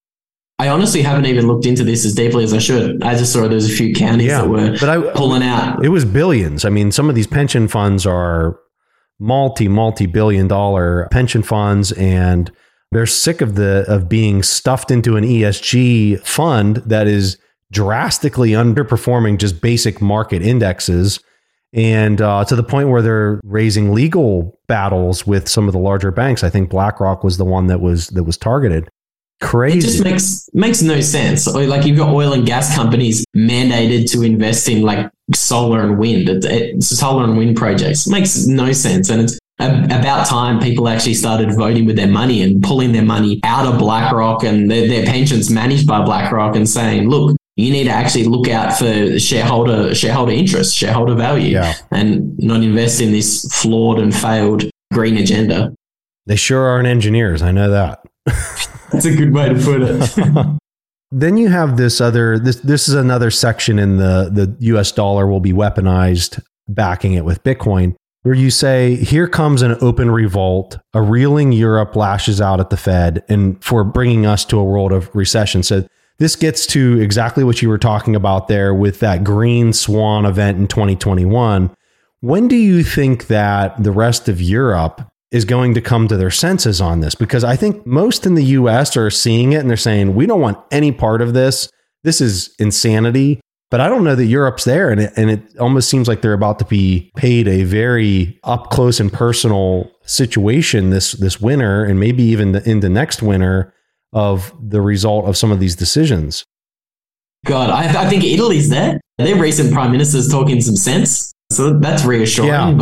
C: I honestly haven't even looked into this as deeply as I should. I just saw there's a few counties that were pulling out.
B: It was billions. I mean, some of these pension funds are multi-billion dollar pension funds, and they're sick of being stuffed into an ESG fund that is drastically underperforming just basic market indexes, and to the point where they're raising legal battles with some of the larger banks. I think BlackRock was the one that was targeted. Crazy.
C: It just makes no sense. Like you've got oil and gas companies mandated to invest in like solar and wind. It's solar and wind projects. It makes no sense. And it's about time people actually started voting with their money and pulling their money out of BlackRock and their pensions managed by BlackRock and saying, look, you need to actually look out for shareholder interest, shareholder value, and not invest in this flawed and failed green agenda.
B: They sure aren't engineers. I know that.
C: That's a good way to put it.
B: Then you have this is another section in the US dollar will be weaponized, backing it with Bitcoin, where you say, here comes an open revolt, a reeling Europe lashes out at the Fed and for bringing us to a world of recession. So this gets to exactly what you were talking about there with that green swan event in 2021, When do you think that the rest of Europe is going to come to their senses on this? Because I think most in the US are seeing it and they're saying, we don't want any part of this. This is insanity. But I don't know that Europe's there. And it almost seems like they're about to be paid a very up close and personal situation this winter, and maybe even into next winter, of the result of some of these decisions.
C: God, I think Italy's there. Their recent prime minister's talking some sense. So that's reassuring.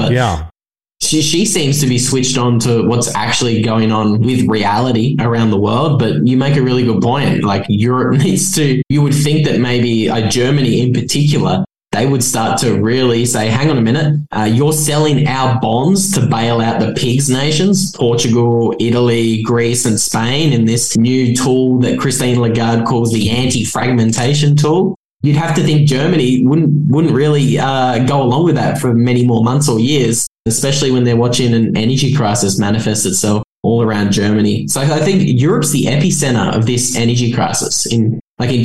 C: She seems to be switched on to what's actually going on with reality around the world. But you make a really good point. Like, Europe needs to, you would think that maybe Germany in particular, they would start to really say, hang on a minute, you're selling our bonds to bail out the pigs nations, Portugal, Italy, Greece, and Spain, in this new tool that Christine Lagarde calls the anti-fragmentation tool. You'd have to think Germany wouldn't really go along with that for many more months or years, especially when they're watching an energy crisis manifest itself all around Germany. So I think Europe's the epicenter of this energy crisis. In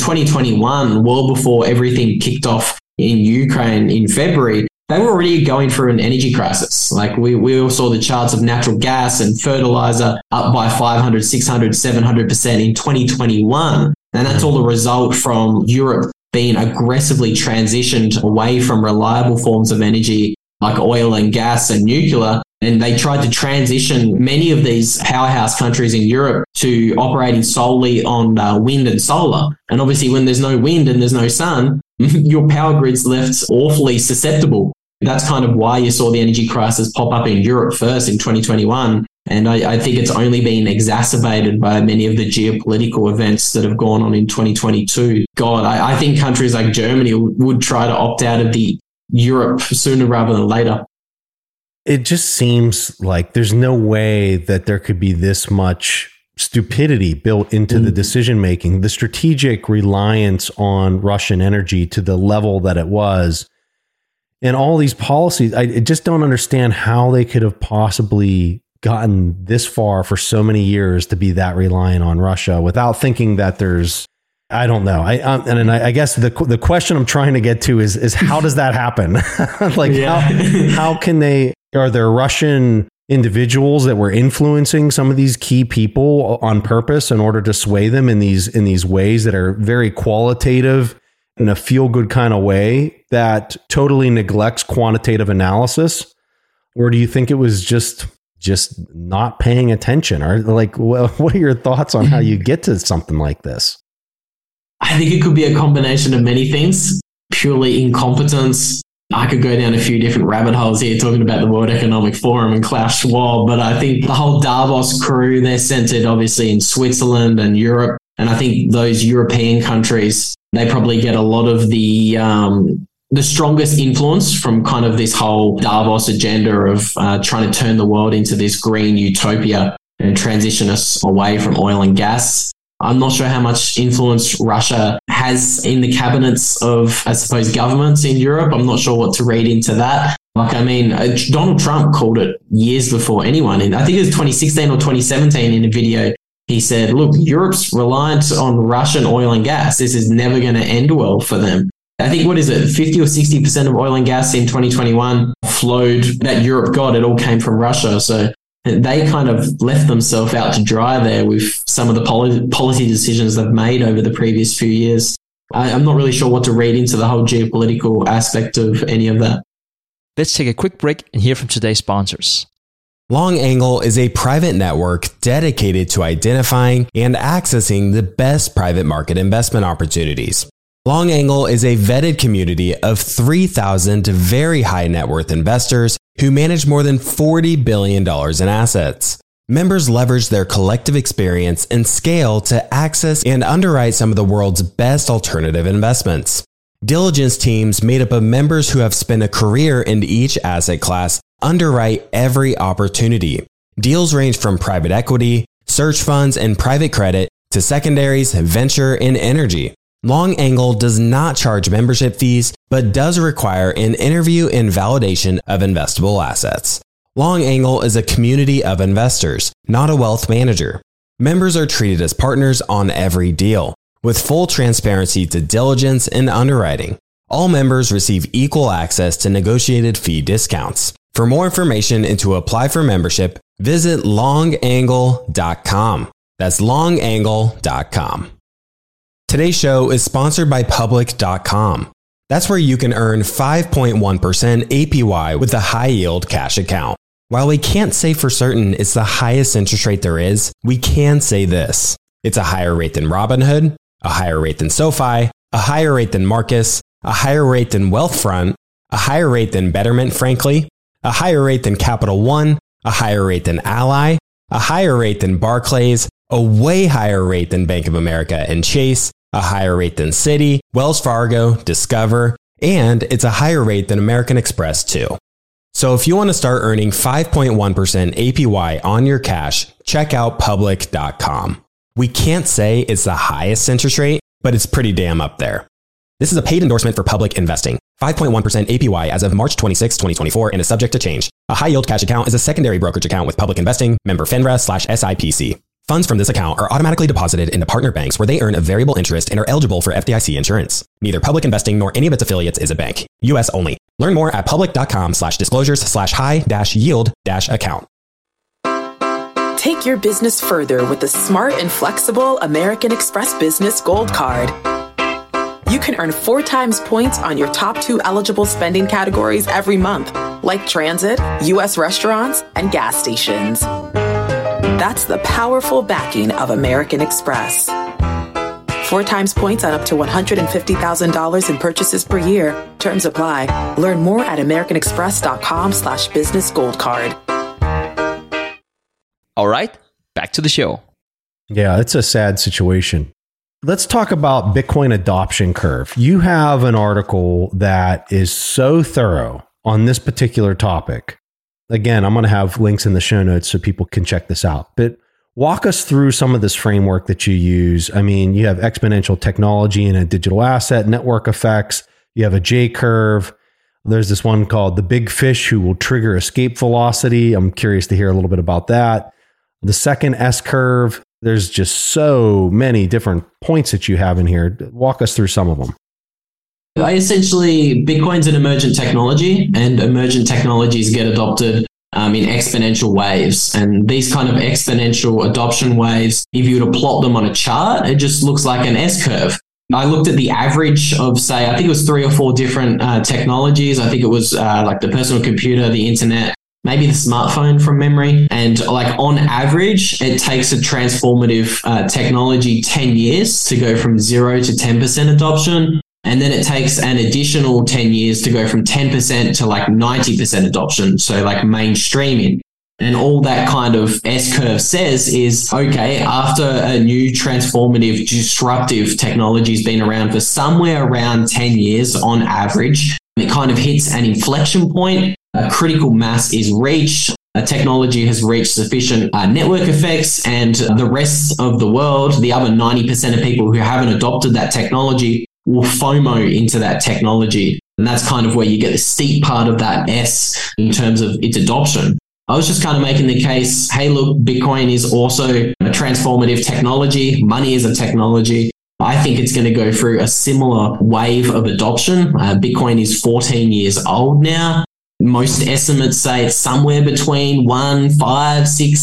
C: 2021, well before everything kicked off in Ukraine in February, they were already going through an energy crisis. Like, we all saw the charts of natural gas and fertilizer up by 500, 600, 700% in 2021. And that's all the result from Europe being aggressively transitioned away from reliable forms of energy like oil and gas and nuclear. And they tried to transition many of these powerhouse countries in Europe to operating solely on wind and solar. And obviously, when there's no wind and there's no sun, your power grid's left awfully susceptible. That's kind of why you saw the energy crisis pop up in Europe first in 2021. And I think it's only been exacerbated by many of the geopolitical events that have gone on in 2022. God, I think countries like Germany would try to opt out of the Europe sooner rather than later.
B: It just seems like there's no way that there could be this much stupidity built into the decision making, the strategic reliance on Russian energy to the level that it was, and all these policies. I just don't understand how they could have possibly gotten this far for so many years to be that reliant on Russia without thinking that there's, I don't know. I guess the question I'm trying to get to is how does that happen? How can they, are there Russian individuals that were influencing some of these key people on purpose in order to sway them in these ways that are very qualitative in a feel good kind of way that totally neglects quantitative analysis? Or do you think it was just not paying attention? Or what are your thoughts on how you get to something like this?
C: I think it could be a combination of many things. Purely incompetence. I could go down a few different rabbit holes here talking about the World Economic Forum and Klaus Schwab, but I think the whole Davos crew, they're centered obviously in Switzerland and Europe. And I think those European countries, they probably get a lot of the strongest influence from kind of this whole Davos agenda of trying to turn the world into this green utopia and transition us away from oil and gas. I'm not sure how much influence Russia has in the cabinets of, I suppose, governments in Europe. I'm not sure what to read into that. Donald Trump called it years before anyone. And I think it was 2016 or 2017 in a video. He said, look, Europe's reliant on Russian oil and gas. This is never going to end well for them. I think, 50 or 60% of oil and gas in 2021 flowed that Europe got. It all came from Russia. So they kind of left themselves out to dry there with some of the policy decisions they've made over the previous few years. I'm not really sure what to read into the whole geopolitical aspect of any of that.
E: Let's take a quick break and hear from today's sponsors.
D: Long Angle is a private network dedicated to identifying and accessing the best private market investment opportunities. Long Angle is a vetted community of 3,000 very high net worth investors who manage more than $40 billion in assets. Members leverage their collective experience and scale to access and underwrite some of the world's best alternative investments. Diligence teams made up of members who have spent a career in each asset class underwrite every opportunity. Deals range from private equity, search funds, and private credit to secondaries, venture, and energy. Long Angle does not charge membership fees, but does require an interview and validation of investable assets. Long Angle is a community of investors, not a wealth manager. Members are treated as partners on every deal, with full transparency to diligence and underwriting. All members receive equal access to negotiated fee discounts. For more information and to apply for membership, visit longangle.com. That's longangle.com. Today's show is sponsored by public.com. That's where you can earn 5.1% APY with a high-yield cash account. While we can't say for certain it's the highest interest rate there is, we can say this. It's a higher rate than Robinhood, a higher rate than SoFi, a higher rate than Marcus, a higher rate than Wealthfront, a higher rate than Betterment, frankly, a higher rate than Capital One, a higher rate than Ally, a higher rate than Barclays, a way higher rate than Bank of America and Chase, a higher rate than Citi, Wells Fargo, Discover, and it's a higher rate than American Express too. So if you want to start earning 5.1% APY on your cash, check out public.com. We can't say it's the highest interest rate, but it's pretty damn up there. This is a paid endorsement for Public Investing. 5.1% APY as of March 26, 2024 and is subject to change. A high-yield cash account is a secondary brokerage account with Public Investing, member FINRA/SIPC. Funds from this account are automatically deposited into partner banks where they earn a variable interest and are eligible for FDIC insurance. Neither Public Investing nor any of its affiliates is a bank. U.S. only. Learn more at public.com/disclosures/high-yield-account.
F: Take your business further with the smart and flexible American Express Business Gold Card. You can earn 4 times points on your top 2 eligible spending categories every month, like transit, U.S. restaurants, and gas stations. That's the powerful backing of American Express. 4 times points on up to $150,000 in purchases per year. Terms apply. Learn more at americanexpress.com/business gold card.
E: All right, back to the show.
B: Yeah, it's a sad situation. Let's talk about Bitcoin adoption curve. You have an article that is so thorough on this particular topic. Again, I'm going to have links in the show notes so people can check this out. But walk us through some of this framework that you use. I mean, you have exponential technology and a digital asset, network effects. You have a J curve. There's this one called the big fish who will trigger escape velocity. I'm curious to hear a little bit about that. The second S curve. There's just so many different points that you have in here. Walk us through some of them.
C: Bitcoin's an emergent technology, and emergent technologies get adopted in exponential waves. And these kind of exponential adoption waves, if you were to plot them on a chart, it just looks like an S curve. I looked at the average of, say, I think it was 3 or 4 different technologies. I think it was like the personal computer, the internet, maybe the smartphone from memory. And like on average, it takes a transformative technology 10 years to go from 0 to 10% adoption. And then it takes an additional 10 years to go from 10% to like 90% adoption. So like mainstreaming. And all that kind of S-curve says is, okay, after a new transformative, disruptive technology has been around for somewhere around 10 years on average, it kind of hits an inflection point. A critical mass is reached. A technology has reached sufficient network effects, and the rest of the world, the other 90% of people who haven't adopted that technology, will FOMO into that technology. And that's kind of where you get the steep part of that S in terms of its adoption. I was just kind of making the case, hey, look, Bitcoin is also a transformative technology. Money is a technology. I think it's going to go through a similar wave of adoption. Bitcoin is 14 years old now. Most estimates say it's somewhere between 1, 5, 6,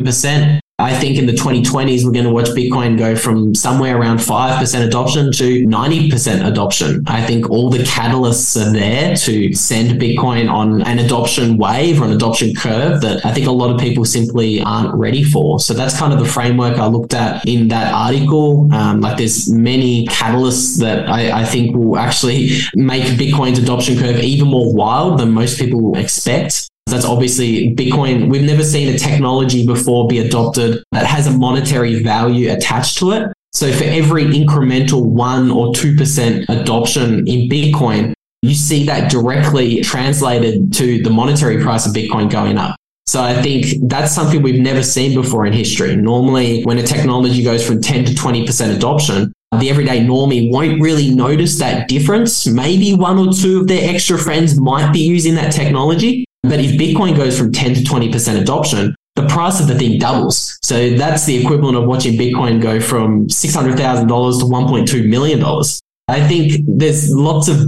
C: 7%. I think in the 2020s, we're going to watch Bitcoin go from somewhere around 5% adoption to 90% adoption. I think all the catalysts are there to send Bitcoin on an adoption wave or an adoption curve that I think a lot of people simply aren't ready for. So that's kind of the framework I looked at in that article. Like there's many catalysts that I think will actually make Bitcoin's adoption curve even more wild than most people expect. That's obviously Bitcoin. We've never seen a technology before be adopted that has a monetary value attached to it. So for every incremental 1 or 2% adoption in Bitcoin, you see that directly translated to the monetary price of Bitcoin going up. So I think that's something we've never seen before in history. Normally, when a technology goes from 10 to 20% adoption, the everyday normie won't really notice that difference. Maybe 1 or 2 of their extra friends might be using that technology. But if Bitcoin goes from 10 to 20% adoption, the price of the thing doubles. So that's the equivalent of watching Bitcoin go from $600,000 to $1.2 million. I think there's lots of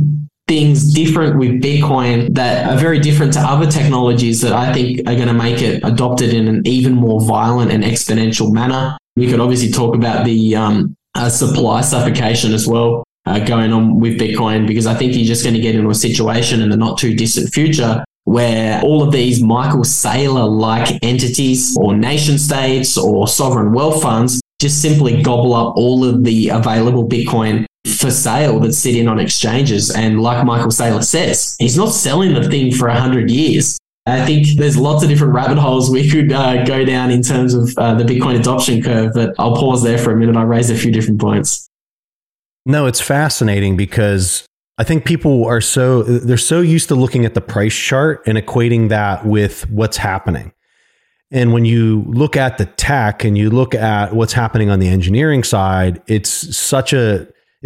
C: things different with Bitcoin that are very different to other technologies that I think are going to make it adopted in an even more violent and exponential manner. We could obviously talk about the supply suffocation as well going on with Bitcoin, because I think you're just going to get into a situation in the not too distant future where all of these Michael Saylor-like entities or nation states or sovereign wealth funds just simply gobble up all of the available Bitcoin for sale that's sitting on exchanges. And like Michael Saylor says, he's not selling the thing for 100 years. I think there's lots of different rabbit holes we could go down in terms of the Bitcoin adoption curve, but I'll pause there for a minute. I raised a few different points.
B: No, it's fascinating because I think people are they're so used to looking at the price chart and equating that with what's happening. And when you look at the tech and you look at what's happening on the engineering side, it's such an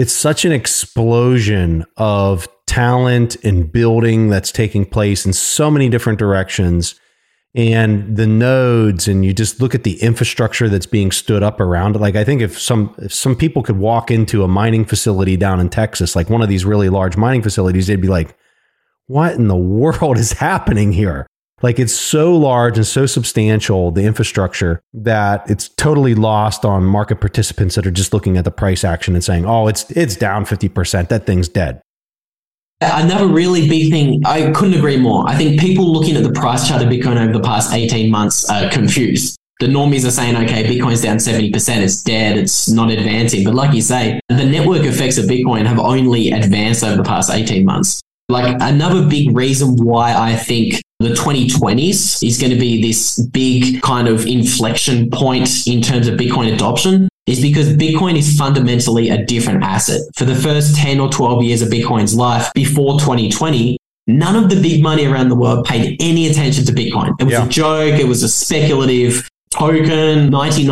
B: explosion of talent and building that's taking place in so many different directions. And the nodes, and you just look at the infrastructure that's being stood up around it. Like, I think if some people could walk into a mining facility down in Texas, like one of these really large mining facilities, they'd be like, what in the world is happening here? Like, it's so large and so substantial, the infrastructure, that it's totally lost on market participants that are just looking at the price action and saying, oh, it's down 50%. That thing's dead.
C: Another really big thing, I couldn't agree more. I think people looking at the price chart of Bitcoin over the past 18 months are confused. The normies are saying, okay, Bitcoin's down 70%, it's dead, it's not advancing. But like you say, the network effects of Bitcoin have only advanced over the past 18 months. Like, another big reason why I think the 2020s is going to be this big kind of inflection point in terms of Bitcoin adoption is because Bitcoin is fundamentally a different asset. For the first 10 or 12 years of Bitcoin's life before 2020, none of the big money around the world paid any attention to Bitcoin. It was a joke. It was a speculative token.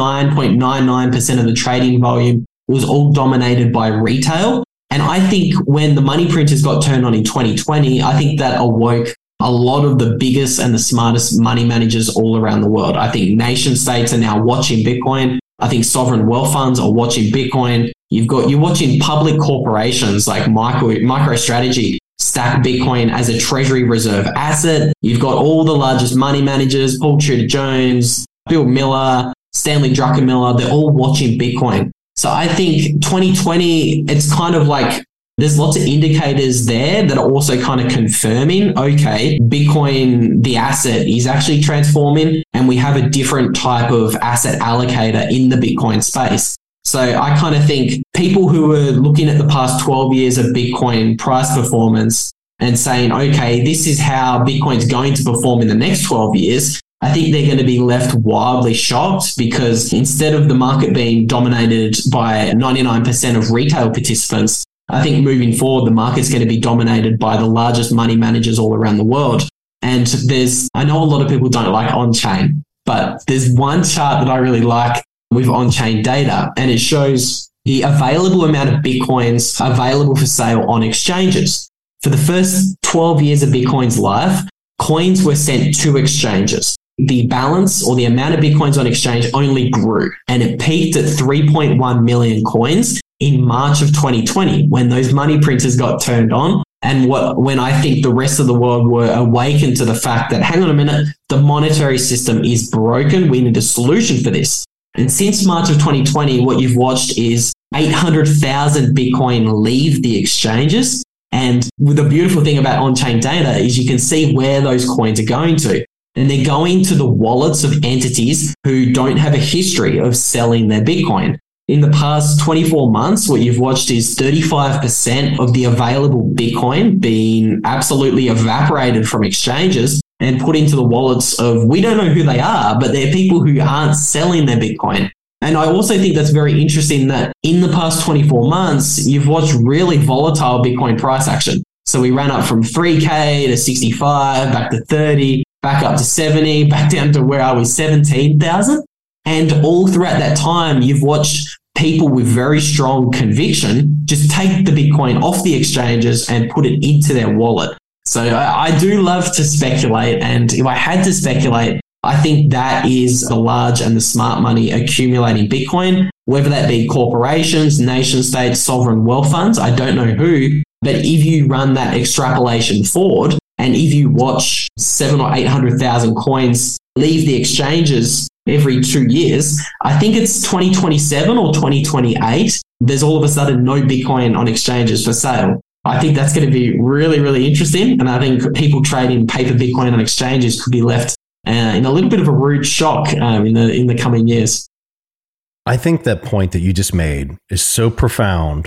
C: 99.99% of the trading volume was all dominated by retail. And I think when the money printers got turned on in 2020, I think that awoke a lot of the biggest and the smartest money managers all around the world. I think nation states are now watching Bitcoin. I think sovereign wealth funds are watching Bitcoin. You're watching public corporations like MicroStrategy stack Bitcoin as a treasury reserve asset. You've got all the largest money managers, Paul Tudor Jones, Bill Miller, Stanley Druckenmiller, they're all watching Bitcoin. So I think 2020, it's kind of like there's lots of indicators there that are also kind of confirming, okay, Bitcoin, the asset, is actually transforming and we have a different type of asset allocator in the Bitcoin space. So I kind of think people who are looking at the past 12 years of Bitcoin price performance and saying, okay, this is how Bitcoin's going to perform in the next 12 years, I think they're going to be left wildly shocked because instead of the market being dominated by 99% of retail participants, I think moving forward, the market's going to be dominated by the largest money managers all around the world. And I know a lot of people don't like on-chain, but there's one chart that I really like with on-chain data, and it shows the available amount of Bitcoins available for sale on exchanges. For the first 12 years of Bitcoin's life, coins were sent to exchanges. The balance or the amount of Bitcoins on exchange only grew, and it peaked at 3.1 million coins in March of 2020 when those money printers got turned on. And when I think the rest of the world were awakened to the fact that, hang on a minute, the monetary system is broken. We need a solution for this. And since March of 2020, what you've watched is 800,000 Bitcoin leave the exchanges. And the beautiful thing about on-chain data is you can see where those coins are going to. And they're going to the wallets of entities who don't have a history of selling their Bitcoin. In the past 24 months, what you've watched is 35% of the available Bitcoin being absolutely evaporated from exchanges and put into the wallets of, we don't know who they are, but they're people who aren't selling their Bitcoin. And I also think that's very interesting that in the past 24 months, you've watched really volatile Bitcoin price action. So we ran up from 3K to 65, back to 30, back up to 70, back down to where are we, 17,000? And all throughout that time, you've watched people with very strong conviction just take the Bitcoin off the exchanges and put it into their wallet. So I do love to speculate. And if I had to speculate, I think that is the large and the smart money accumulating Bitcoin, whether that be corporations, nation states, sovereign wealth funds. I don't know who, But if you run that extrapolation forward, and if you watch 700,000 or 800,000 coins leave the exchanges every 2 years, I think it's 2027 or 2028, there's all of a sudden no Bitcoin on exchanges for sale. I think that's going to be really, really interesting. And I think people trading paper Bitcoin on exchanges could be left in a little bit of a rude shock in the coming years.
B: I think that point that you just made is so profound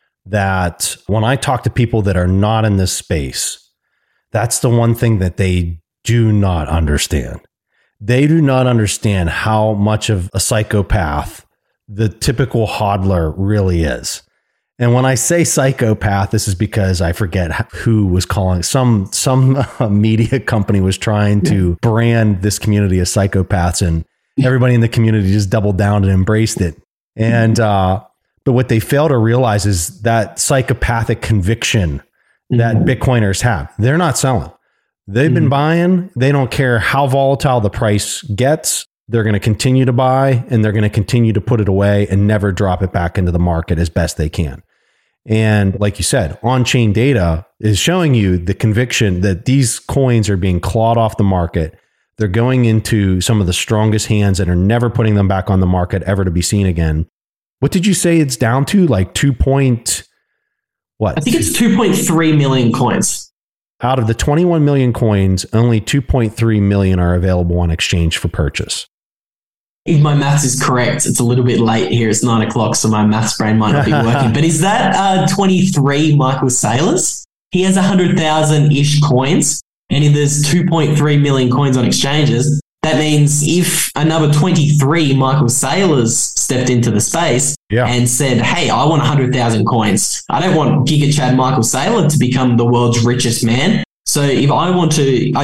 B: that when I talk to people that are not in this space, that's the one thing that they do not understand. They do not understand how much of a psychopath the typical hodler really is. And when I say psychopath, this is because I forget who was calling some media company was trying to brand this community as psychopaths, and everybody in the community just doubled down and embraced it. And but what they fail to realize is that psychopathic conviction that Bitcoiners have. They're not selling. They've been buying. They don't care how volatile the price gets. They're going to continue to buy, and they're going to continue to put it away and never drop it back into the market as best they can. And like you said, on-chain data is showing you the conviction that these coins are being clawed off the market. They're going into some of the strongest hands that are never putting them back on the market ever to be seen again. What did you say it's down to? Like 2 point what?
C: I think it's 2.3 million coins.
B: Out of the 21 million coins, only 2.3 million are available on exchange for purchase.
C: If my maths is correct, it's a little bit late here. It's 9 o'clock, so my maths brain might not be working. But is that 23 Michael Saylor's? He has 100,000-ish coins, and if there's 2.3 million coins on exchanges, that means if another 23 Michael Saylor's stepped into the space and said, hey, I want 100,000 coins. I don't want Giga Chad Michael Saylor to become the world's richest man. So if I want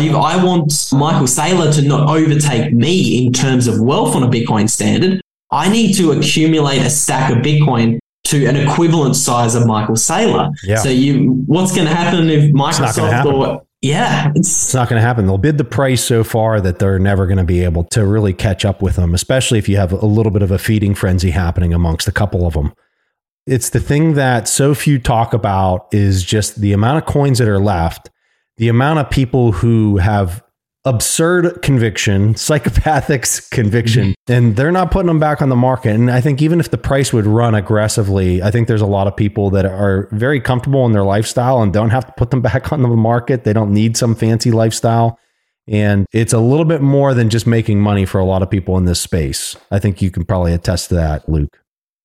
C: Michael Saylor to not overtake me in terms of wealth on a Bitcoin standard, I need to accumulate a stack of Bitcoin to an equivalent size of Michael Saylor. Yeah. So what's going to happen if Microsoft it's
B: not going to happen. They'll bid the price so far that they're never going to be able to really catch up with them, especially if you have a little bit of a feeding frenzy happening amongst a couple of them. It's the thing that so few talk about is just the amount of coins that are left, the amount of people who have absurd conviction, psychopathic conviction, and they're not putting them back on the market. And I think even if the price would run aggressively, I think there's a lot of people that are very comfortable in their lifestyle and don't have to put them back on the market. They don't need some fancy lifestyle. And it's a little bit more than just making money for a lot of people in this space. I think you can probably attest to that, Luke.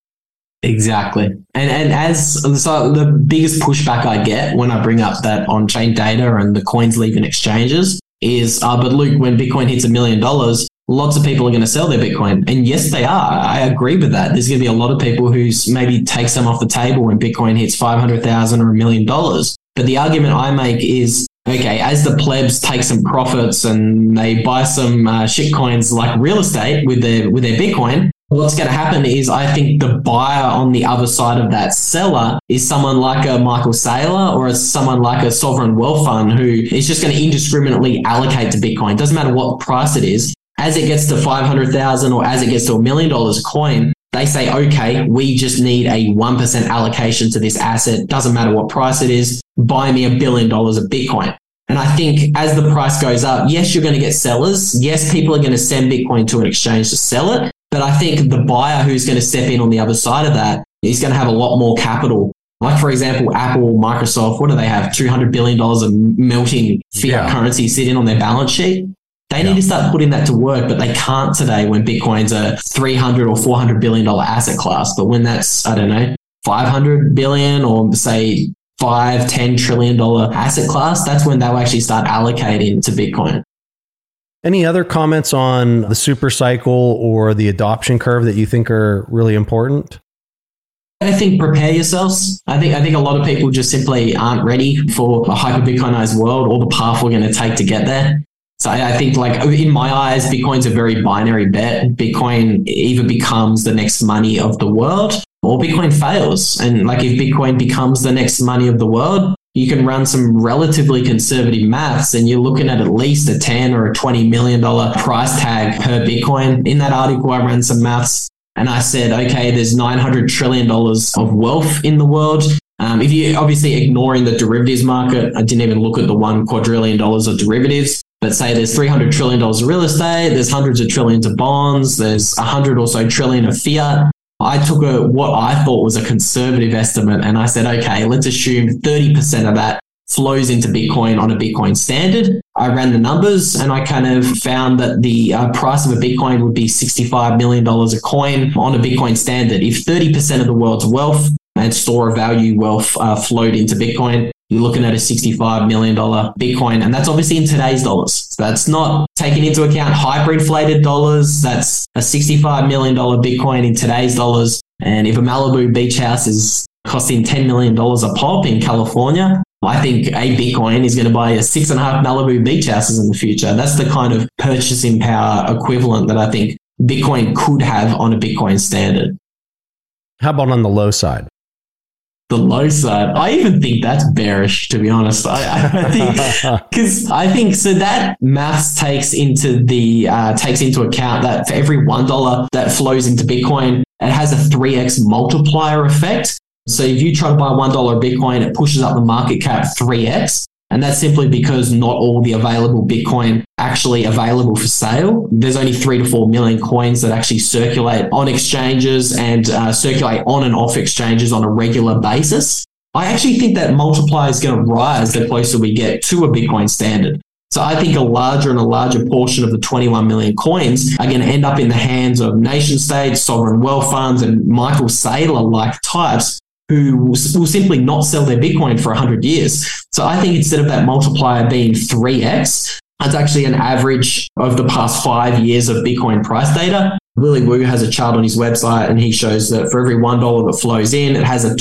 C: Exactly. And so the biggest pushback I get when I bring up that on-chain data and the coins leaving exchanges is, but Luke, when Bitcoin hits $1 million, lots of people are going to sell their Bitcoin. And yes, they are. I agree with that. There's going to be a lot of people who maybe take some off the table when Bitcoin hits 500,000 or $1 million. But the argument I make is, okay, as the plebs take some profits and they buy some shit coins like real estate with their Bitcoin, what's going to happen is I think the buyer on the other side of that seller is someone like a Michael Saylor or someone like a sovereign wealth fund who is just going to indiscriminately allocate to Bitcoin. Doesn't matter what price it is. As it gets to 500,000 or as it gets to $1 million a coin, they say, okay, we just need a 1% allocation to this asset. Doesn't matter what price it is. Buy me $1 billion of Bitcoin. And I think as the price goes up, yes, you're going to get sellers. Yes, people are going to send Bitcoin to an exchange to sell it. But I think the buyer who's going to step in on the other side of that is going to have a lot more capital. Like, for example, Apple, Microsoft, what do they have? $200 billion of melting fiat currency sitting on their balance sheet. They need to start putting that to work, but they can't today when Bitcoin's a $300 or $400 billion asset class. But when that's, I don't know, $500 billion or say $5-10 trillion asset class, that's when they'll actually start allocating to Bitcoin.
B: Any other comments on the super cycle or the adoption curve that you think are really important?
C: I think prepare yourselves. I think a lot of people just simply aren't ready for a hyper-Bitcoinized world or the path we're going to take to get there. So I think, like, in my eyes, Bitcoin's a very binary bet. Bitcoin either becomes the next money of the world or Bitcoin fails. And like, if Bitcoin becomes the next money of the world, you can run some relatively conservative maths and you're looking at least a $10 or a $20 million price tag per Bitcoin. In that article, I ran some maths and I said, okay, there's $900 trillion of wealth in the world. If you obviously ignoring the derivatives market, I didn't even look at the $1 quadrillion of derivatives, but say there's $300 trillion of real estate, there's hundreds of trillions of bonds, there's 100 or so trillion of fiat. I took what I thought was a conservative estimate and I said, okay, let's assume 30% of that flows into Bitcoin on a Bitcoin standard. I ran the numbers and I kind of found that the price of a Bitcoin would be $65 million a coin on a Bitcoin standard. If 30% of the world's wealth and store of value wealth flowed into Bitcoin, you're looking at a $65 million Bitcoin. And that's obviously in today's dollars. So that's not taking into account hyperinflated dollars. That's a $65 million Bitcoin in today's dollars. And if a Malibu beach house is costing $10 million a pop in California, I think a Bitcoin is going to buy a 6.5 Malibu beach houses in the future. That's the kind of purchasing power equivalent that I think Bitcoin could have on a Bitcoin standard.
B: How about on the low side?
C: The low side, I even think that's bearish, to be honest. I think because I think so that maths takes into account that for every $1 that flows into Bitcoin, it has a 3x multiplier effect. So if you try to buy $1 Bitcoin, it pushes up the market cap 3x. And that's simply because not all the available Bitcoin actually available for sale. There's only 3 to 4 million coins that actually circulate on exchanges and circulate on and off exchanges on a regular basis. I actually think that multiplier is going to rise the closer we get to a Bitcoin standard. So I think a larger and a larger portion of the 21 million coins are going to end up in the hands of nation states, sovereign wealth funds, and Michael Saylor-like types who will simply not sell their Bitcoin for 100 years. So I think instead of that multiplier being 3x, it's actually an average of the past 5 years of Bitcoin price data. Willy Woo has a chart on his website and he shows that for every $1 that flows in, it has a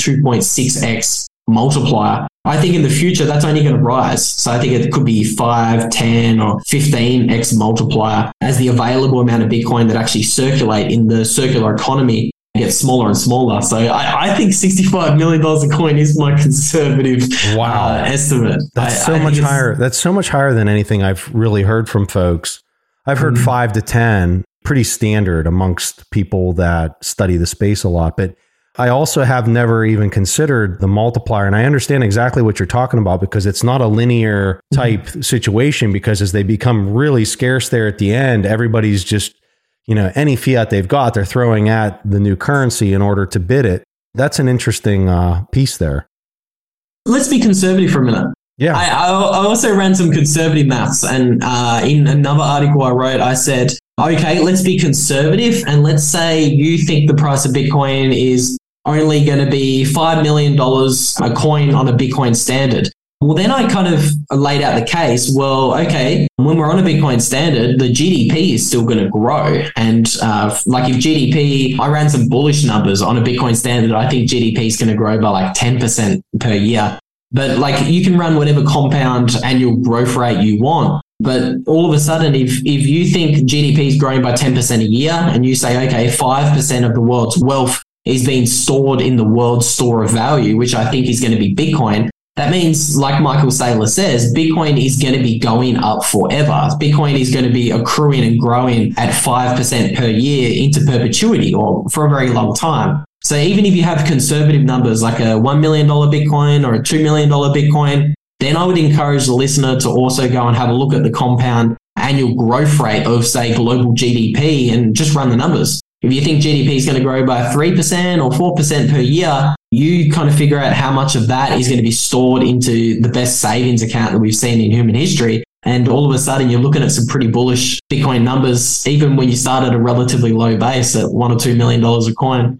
C: 2.6x multiplier. I think in the future, that's only going to rise. So I think it could be 5, 10, or 15x multiplier as the available amount of Bitcoin that actually circulate in the circular economy gets smaller and smaller. So I think $65 million a coin is my conservative estimate.
B: That's so much higher. That's so much higher than anything I've really heard from folks. I've heard 5 to 10, pretty standard amongst people that study the space a lot. But I also have never even considered the multiplier. And I understand exactly what you're talking about because it's not a linear type situation, because as they become really scarce there at the end, everybody's just, any fiat they've got, they're throwing at the new currency in order to bid it. That's an interesting piece there.
C: Let's be conservative for a minute.
B: Yeah.
C: I also ran some conservative maths, and in another article I wrote, I said, okay, let's be conservative. And let's say you think the price of Bitcoin is only going to be $5 million a coin on a Bitcoin standard. Well, then I kind of laid out the case. Well, okay, when we're on a Bitcoin standard, the GDP is still going to grow. And if GDP, I ran some bullish numbers on a Bitcoin standard, I think GDP is going to grow by like 10% per year. But you can run whatever compound annual growth rate you want. But all of a sudden, if you think GDP is growing by 10% a year and you say, okay, 5% of the world's wealth is being stored in the world's store of value, which I think is going to be Bitcoin, that means, like Michael Saylor says, Bitcoin is going to be going up forever. Bitcoin is going to be accruing and growing at 5% per year into perpetuity or for a very long time. So even if you have conservative numbers like a $1 million Bitcoin or a $2 million Bitcoin, then I would encourage the listener to also go and have a look at the compound annual growth rate of, say, global GDP and just run the numbers. If you think GDP is going to grow by 3% or 4% per year, you kind of figure out how much of that is going to be stored into the best savings account that we've seen in human history. And all of a sudden, you're looking at some pretty bullish Bitcoin numbers, even when you start at a relatively low base at $1 or $2 million a coin.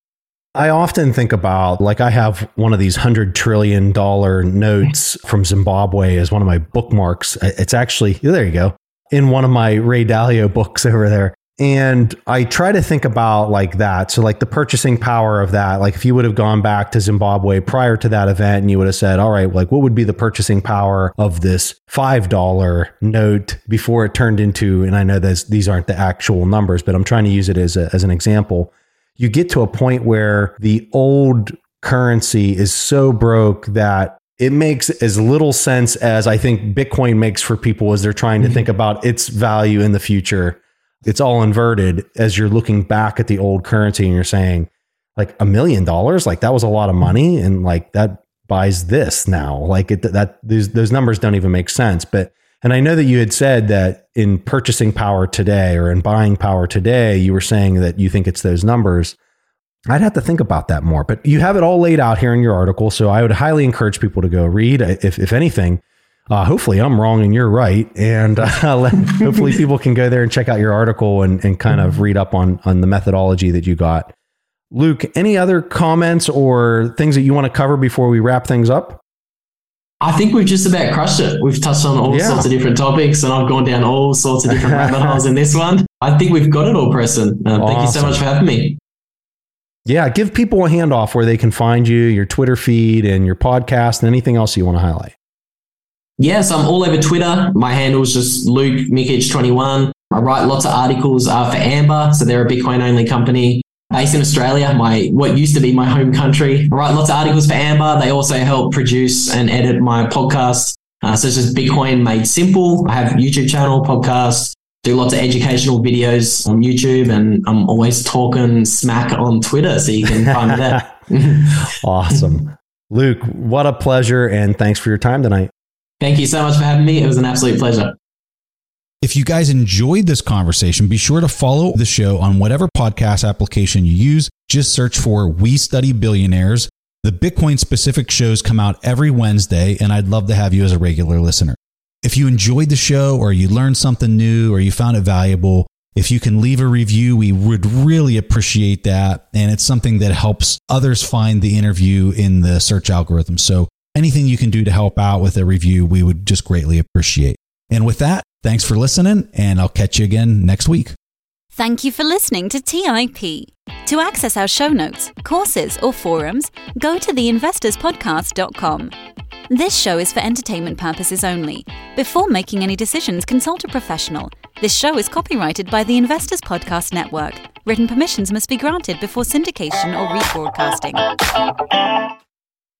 B: I often think about, I have one of these $100 trillion notes from Zimbabwe as one of my bookmarks. It's actually, there you go, in one of my Ray Dalio books over there. And I try to think about that. So the purchasing power of that, if you would have gone back to Zimbabwe prior to that event and you would have said, all right, what would be the purchasing power of this $5 note before it turned into, and I know these aren't the actual numbers, but I'm trying to use it as an example. You get to a point where the old currency is so broke that it makes as little sense as I think Bitcoin makes for people as they're trying to think about its value in the future. It's all inverted as you're looking back at the old currency and you're saying, like $1 million. Like that was a lot of money. And like that buys this now. Like those numbers don't even make sense. And I know that you had said that in purchasing power today or in buying power today, you were saying that you think it's those numbers. I'd have to think about that more, but you have it all laid out here in your article. So I would highly encourage people to go read. If anything, hopefully I'm wrong and you're right. And hopefully people can go there and check out your article and kind of read up on the methodology that you got. Luke, any other comments or things that you want to cover before we wrap things up?
C: I think we've just about crushed it. We've touched on all sorts of different topics, and I've gone down all sorts of different rabbit holes in this one. I think we've got it all, Preston. Thank you so much for having me.
B: Yeah, give people a handoff where they can find you, your Twitter feed and your podcast and anything else you want to highlight.
C: Yes, I'm all over Twitter. My handle is just Luke Mikic21. I write lots of articles for Amber, so they're a Bitcoin-only company based in Australia, what used to be my home country. I write lots of articles for Amber. They also help produce and edit my podcast, such as Bitcoin Made Simple. I have a YouTube channel, podcast, do lots of educational videos on YouTube, and I'm always talking smack on Twitter, so you can find me there.
B: Awesome. Luke, what a pleasure, and thanks for your time tonight.
C: Thank you so much for having me. It was an absolute pleasure.
G: If you guys enjoyed this conversation, be sure to follow the show on whatever podcast application you use. Just search for We Study Billionaires. The Bitcoin specific shows come out every Wednesday, and I'd love to have you as a regular listener. If you enjoyed the show or you learned something new or you found it valuable, if you can leave a review, we would really appreciate that. And it's something that helps others find the interview in the search algorithm. So anything you can do to help out with a review, we would just greatly appreciate. And with that, thanks for listening, and I'll catch you again next week.
A: Thank you for listening to TIP. To access our show notes, courses, or forums, go to theinvestorspodcast.com. This show is for entertainment purposes only. Before making any decisions, consult a professional. This show is copyrighted by the Investors Podcast Network. Written permissions must be granted before syndication or rebroadcasting.